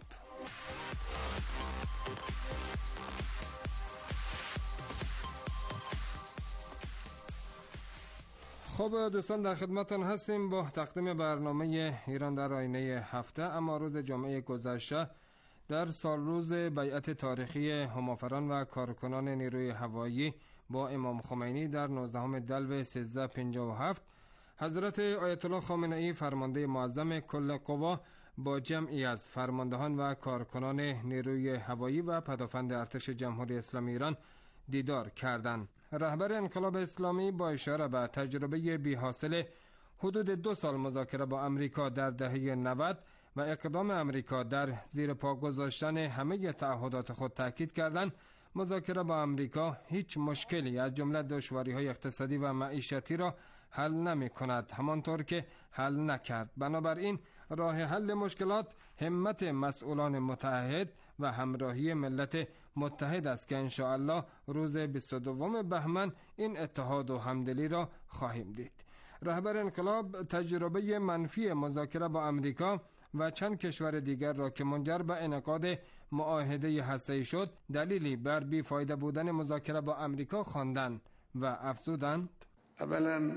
Speaker 17: خب دوستان، در خدمتتان هستیم با تقدیم برنامه ایران در آینه هفته. اما روز جمعه گذشته در سالروز بیعت تاریخی همافران و کارکنان نیروی هوایی با امام خمینی در نوزدهم دلو سیزده پنجاه و هفت، حضرت آیت الله خامنه ای فرمانده معظم کل قوا با جمعی از فرماندهان و کارکنان نیروی هوایی و پدافند ارتش جمهوری اسلامی ایران دیدار کردند. رهبر انقلاب اسلامی با اشاره به تجربه بی حاصل حدود دو سال مذاکره با امریکا در دهه نود و اقدام امریکا در زیر پا گذاشتن همه تعهدات خود تاکید کردند مذاکره با امریکا هیچ مشکلی از جمله دشواری‌های اقتصادی و معیشتی را حل نمی کند، همانطور که حل نکرد. بنابراین راه حل مشکلات همت مسئولان متحد و همراهی ملت متحد است که انشاءالله روز بیست و دوم بهمن این اتحاد و همدلی را خواهیم دید. رهبر انقلاب تجربه منفی مذاکره با امریکا و چند کشور دیگر را که منجر به انعقاد معاهده هسته‌ای شد دلیلی بر بیفایده بودن مذاکره با امریکا خواندند و افزودند:
Speaker 16: اولا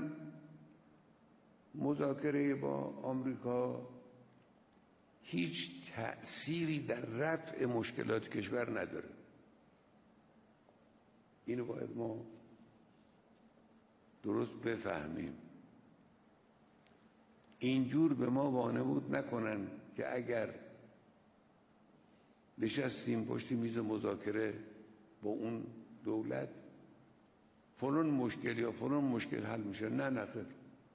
Speaker 16: مذاکره با آمریکا هیچ تأثیری در رفع مشکلات کشور نداره. اینو باید ما درست بفهمیم. اینجور به ما وانمود نکنن که اگر نشستیم پشت میز مذاکره با اون دولت، فلان مشکل یا فلان مشکل حل میشه. نه نه خیر،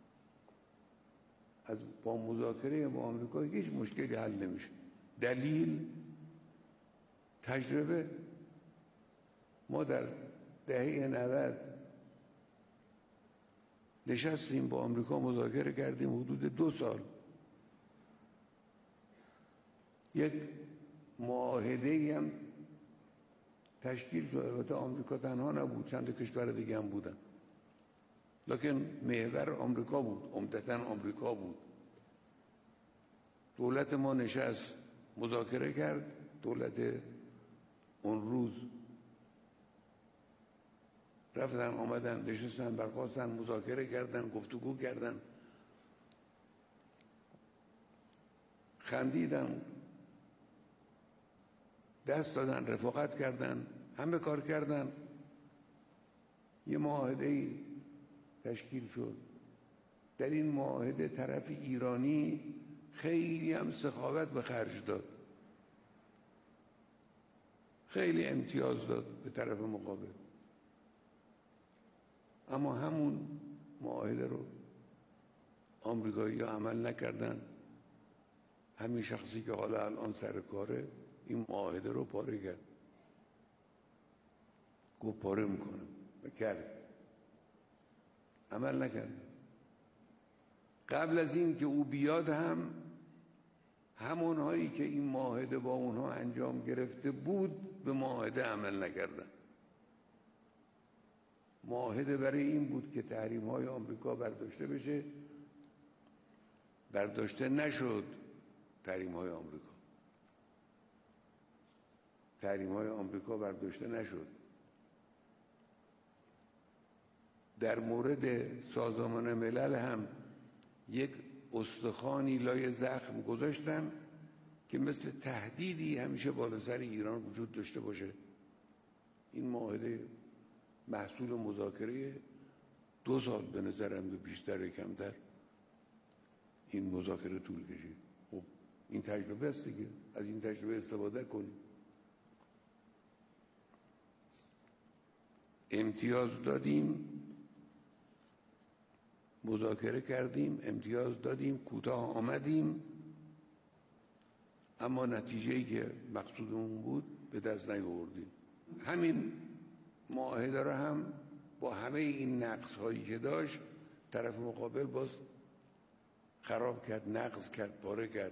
Speaker 16: از با مذاکره با آمریکا هیچ مشکلی حل نمیشه. دلیل تجربه. ما در دهه نود نشستیم با آمریکا مذاکره کردیم حدود دو سال. یک معاهده‌ای هم تشکیل شد. البته آمریکا تنها نبود، چند کشور دیگه هم بودن، لکن محور آمریکا بود، عمدتاً آمریکا بود. دولت ما نشست مذاکره کرد، دولت اون روز رفتن آمدن نشستن برخواستن مذاکره کردن، گفتگو کردن، خندیدن، دست دادن، رفاقت کردن، همه کار کردن. یه معاهده‌ای تشکیل شد. در این معاهده طرف ایرانی خیلی هم سخاوت به خرج داد، خیلی امتیاز داد به طرف مقابل، اما همون معاهده رو آمریکایی‌ها عمل نکردن. همین شخصی که حالا الان سر کاره این معاهده رو پاره کرد، گفت پاره میکنم و کرد، عمل نکرد. قبل از این که او بیاد هم همونهایی که این معاهده با اونها انجام گرفته بود به معاهده عمل نکردن. معاهده برای این بود که تحریم های آمریکا برداشته بشه، برداشته نشد. تحریم های آمریکا تحریم های آمریکا برداشته نشد. در مورد سازمان ملل هم یک استخوانی لای زخم گذاشتن که مثل تهدیدی همیشه بالا سر ایران وجود داشته باشه. این معاهده محصول مذاکره دو سال به نظرم به بیشتر کمتر این مذاکره طول کشید. خب این تجربه است دیگه، از این تجربه استفاده کنیم. امتیاز دادیم، مذاکره کردیم، امتیاز دادیم، کوتاه آمدیم، اما نتیجه‌ای که مقصودمون بود به دست نیاوردیم. همین معاهده را هم با همه این نقص هایی که داشت طرف مقابل باز خراب کرد، نقض کرد، پاره کرد.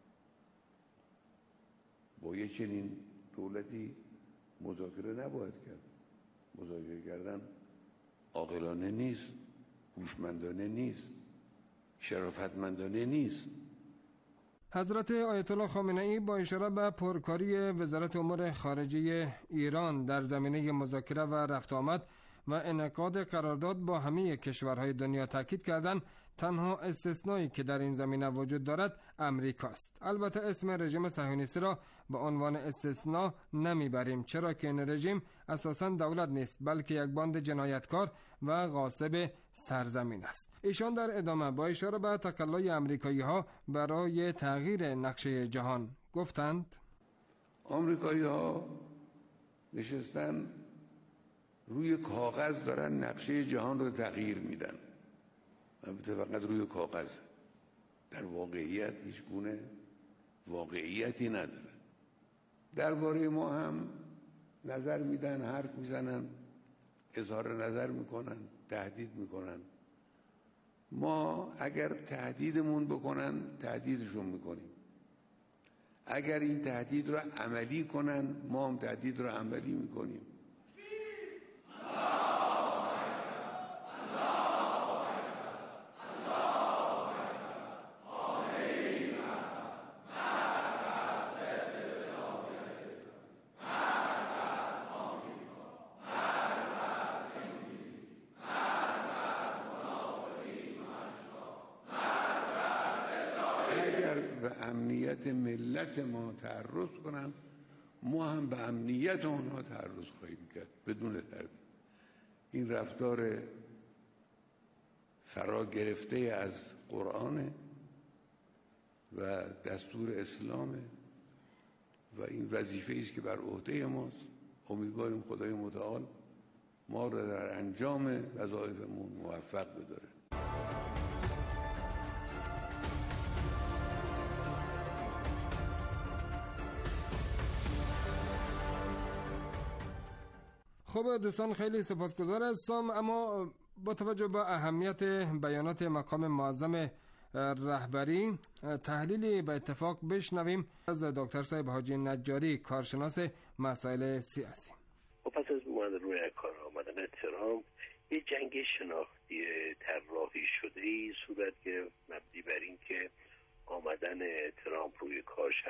Speaker 16: با یه چنین دولتی مذاکره نباید کرد. مذاکره کردن عاقلانه نیست، هوشمندانه نیست، شرافتمندانه نیست.
Speaker 17: حضرت آیت الله خامنه ای با اشاره به پرکاری وزارت امور خارجه ایران در زمینه مذاکره و رفت آمد و انعقاد قرارداد با همه کشورهای دنیا تاکید کردند تنها استثنایی که در این زمینه وجود دارد امریکاست. البته اسم رژیم صهیونیستی را به عنوان استثنا نمیبریم، چرا که این رژیم اساساً دولت نیست بلکه یک باند جنایتکار و غاصب سرزمین است. ایشان در ادامه با اشاره به تقلای امریکایی ها برای تغییر نقشه جهان گفتند
Speaker 16: آمریکایی ها نشستن روی کاغذ دارن نقشه جهان رو تغییر میدن، البته فقط روی کاغذ، در واقعیت هیچ گونه واقعیتی نداره. درباره ما هم نظر میدن، حرف میزنن، اظهار نظر میکنن، تهدید میکنن. ما اگر تهدیدمون بکنن تهدیدشون میکنیم، اگر این تهدید رو عملی کنن ما هم تهدید رو عملی میکنیم. به امنیت ملت ما تعرض کنن ما هم به امنیت اونها تعرض خواهیم کرد بدون تردید. این رفتار فرا گرفته از قرآن و دستور اسلامه و این وظیفه است که بر عهده ماست. امیدواریم خدای متعال ما را در انجام وظایفمون موفق بداره.
Speaker 17: خب دوستان، خیلی سپاسگزار هستم، اما با توجه به اهمیت بیانات مقام معظم رهبری تحلیلی به اتفاق بشنویم از دکتر صاحب حاجی نجاری، کارشناس مسائل سیاسی.
Speaker 18: و پس از روی کار آمدن ترامپ یه جنگ شناختی طراحی شده ای صورت گرفت مبنی بر این که آمدن ترامپ روی